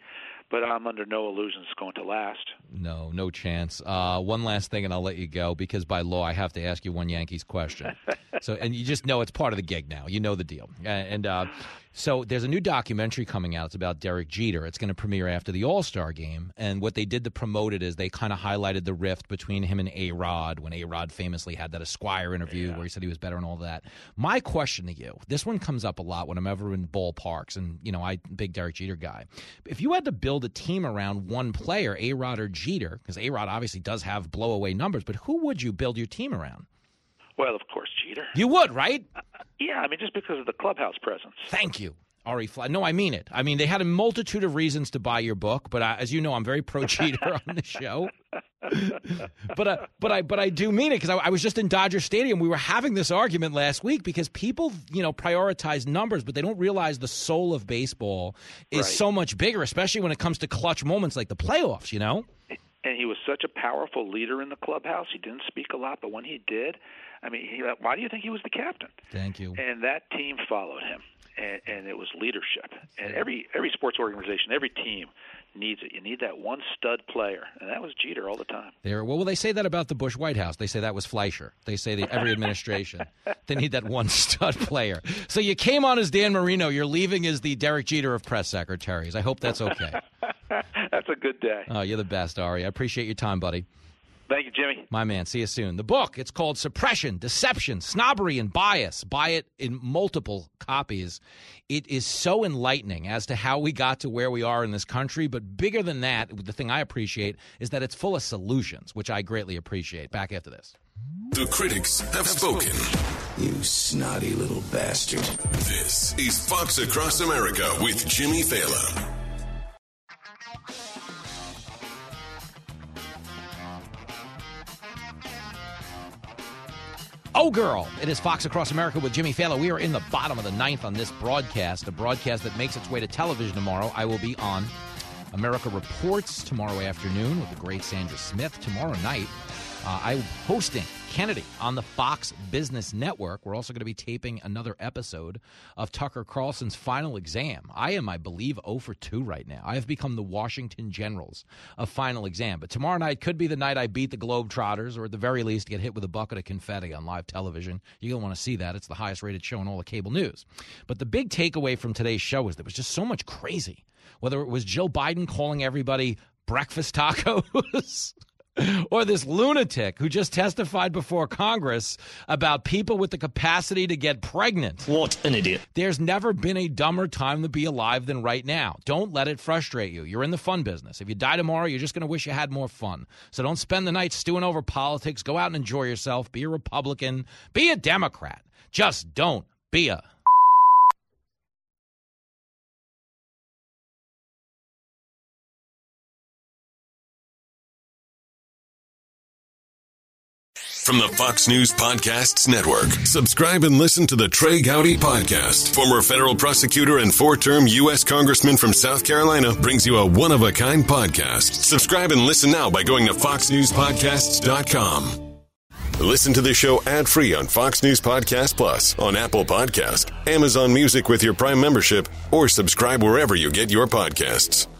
but I'm under no illusions it's going to last. No, no chance. Uh, one last thing, and I'll let you go, because by law I have to ask you one Yankees question. So, and you just know it's part of the gig now. You know the deal. And uh, so there's a new documentary coming out. It's about Derek Jeter. It's going to premiere after the All-Star game. And what they did to promote it is they kind of highlighted the rift between him and A-Rod, when A-Rod famously had that Esquire interview yeah. where he said he was better and all that. My question to you, this one comes up a lot when I'm ever in ballparks, and, you know, I'm a big Derek Jeter guy. If you had to build a team around one player, A-Rod or Jeter, because A-Rod obviously does have blow-away numbers, but who would you build your team around? Well, of course, Jeter. You would, right? Uh, yeah, I mean, just because of the clubhouse presence. Thank you, Ari Fly. No, I mean it. I mean, they had a multitude of reasons to buy your book, but I, as you know, I'm very pro-Jeter on the show. but uh, but I but I do mean it, because I, I was just in Dodger Stadium. We were having this argument last week because people, you know, prioritize numbers, but they don't realize the soul of baseball is right. so much bigger, especially when it comes to clutch moments like the playoffs, you know? And he was such a powerful leader in the clubhouse. He didn't speak a lot, but when he did, I mean, he, why do you think he was the captain? Thank you. And that team followed him, and, and it was leadership. And every every sports organization, every team needs it. You need that one stud player, and that was Jeter all the time. There. Well, they say that about the Bush White House. They say that was Fleischer. They say that every administration, they need that one stud player. So you came on as Dan Marino. You're leaving as the Derek Jeter of press secretaries. I hope that's okay. That's a good day. Oh, you're the best, Ari. I appreciate your time, buddy. Thank you, Jimmy. My man. See you soon. The book, it's called Suppression, Deception, Snobbery, and Bias. Buy it in multiple copies. It is so enlightening as to how we got to where we are in this country. But bigger than that, the thing I appreciate is that it's full of solutions, which I greatly appreciate. Back after this. The critics have spoken. You snotty little bastard. This is Fox Across America with Jimmy Fallon. Oh, girl. It is Fox Across America with Jimmy Fallon. We are in the bottom of the ninth on this broadcast, a broadcast that makes its way to television tomorrow. I will be on America Reports tomorrow afternoon with the great Sandra Smith. Tomorrow night, uh, I'm hosting Kennedy on the Fox Business Network. We're also going to be taping another episode of Tucker Carlson's Final Exam. I am, I believe, oh for two right now. I have become the Washington Generals of Final Exam. But tomorrow night could be the night I beat the Globetrotters, or at the very least get hit with a bucket of confetti on live television. You're going to want to see that. It's the highest-rated show in all of cable news. But the big takeaway from today's show is there was just so much crazy. Whether it was Jill Biden calling everybody breakfast tacos or this lunatic who just testified before Congress about people with the capacity to get pregnant. What an idiot. There's never been a dumber time to be alive than right now. Don't let it frustrate you. You're in the fun business. If you die tomorrow, you're just going to wish you had more fun. So don't spend the night stewing over politics. Go out and enjoy yourself. Be a Republican. Be a Democrat. Just don't be a... From the Fox News Podcasts Network, subscribe and listen to the Trey Gowdy Podcast. Former federal prosecutor and four-term U S Congressman from South Carolina brings you a one-of-a-kind podcast. Subscribe and listen now by going to fox news podcasts dot com. Listen to the show ad-free on Fox News Podcast Plus, on Apple Podcast, Amazon Music with your Prime membership, or subscribe wherever you get your podcasts.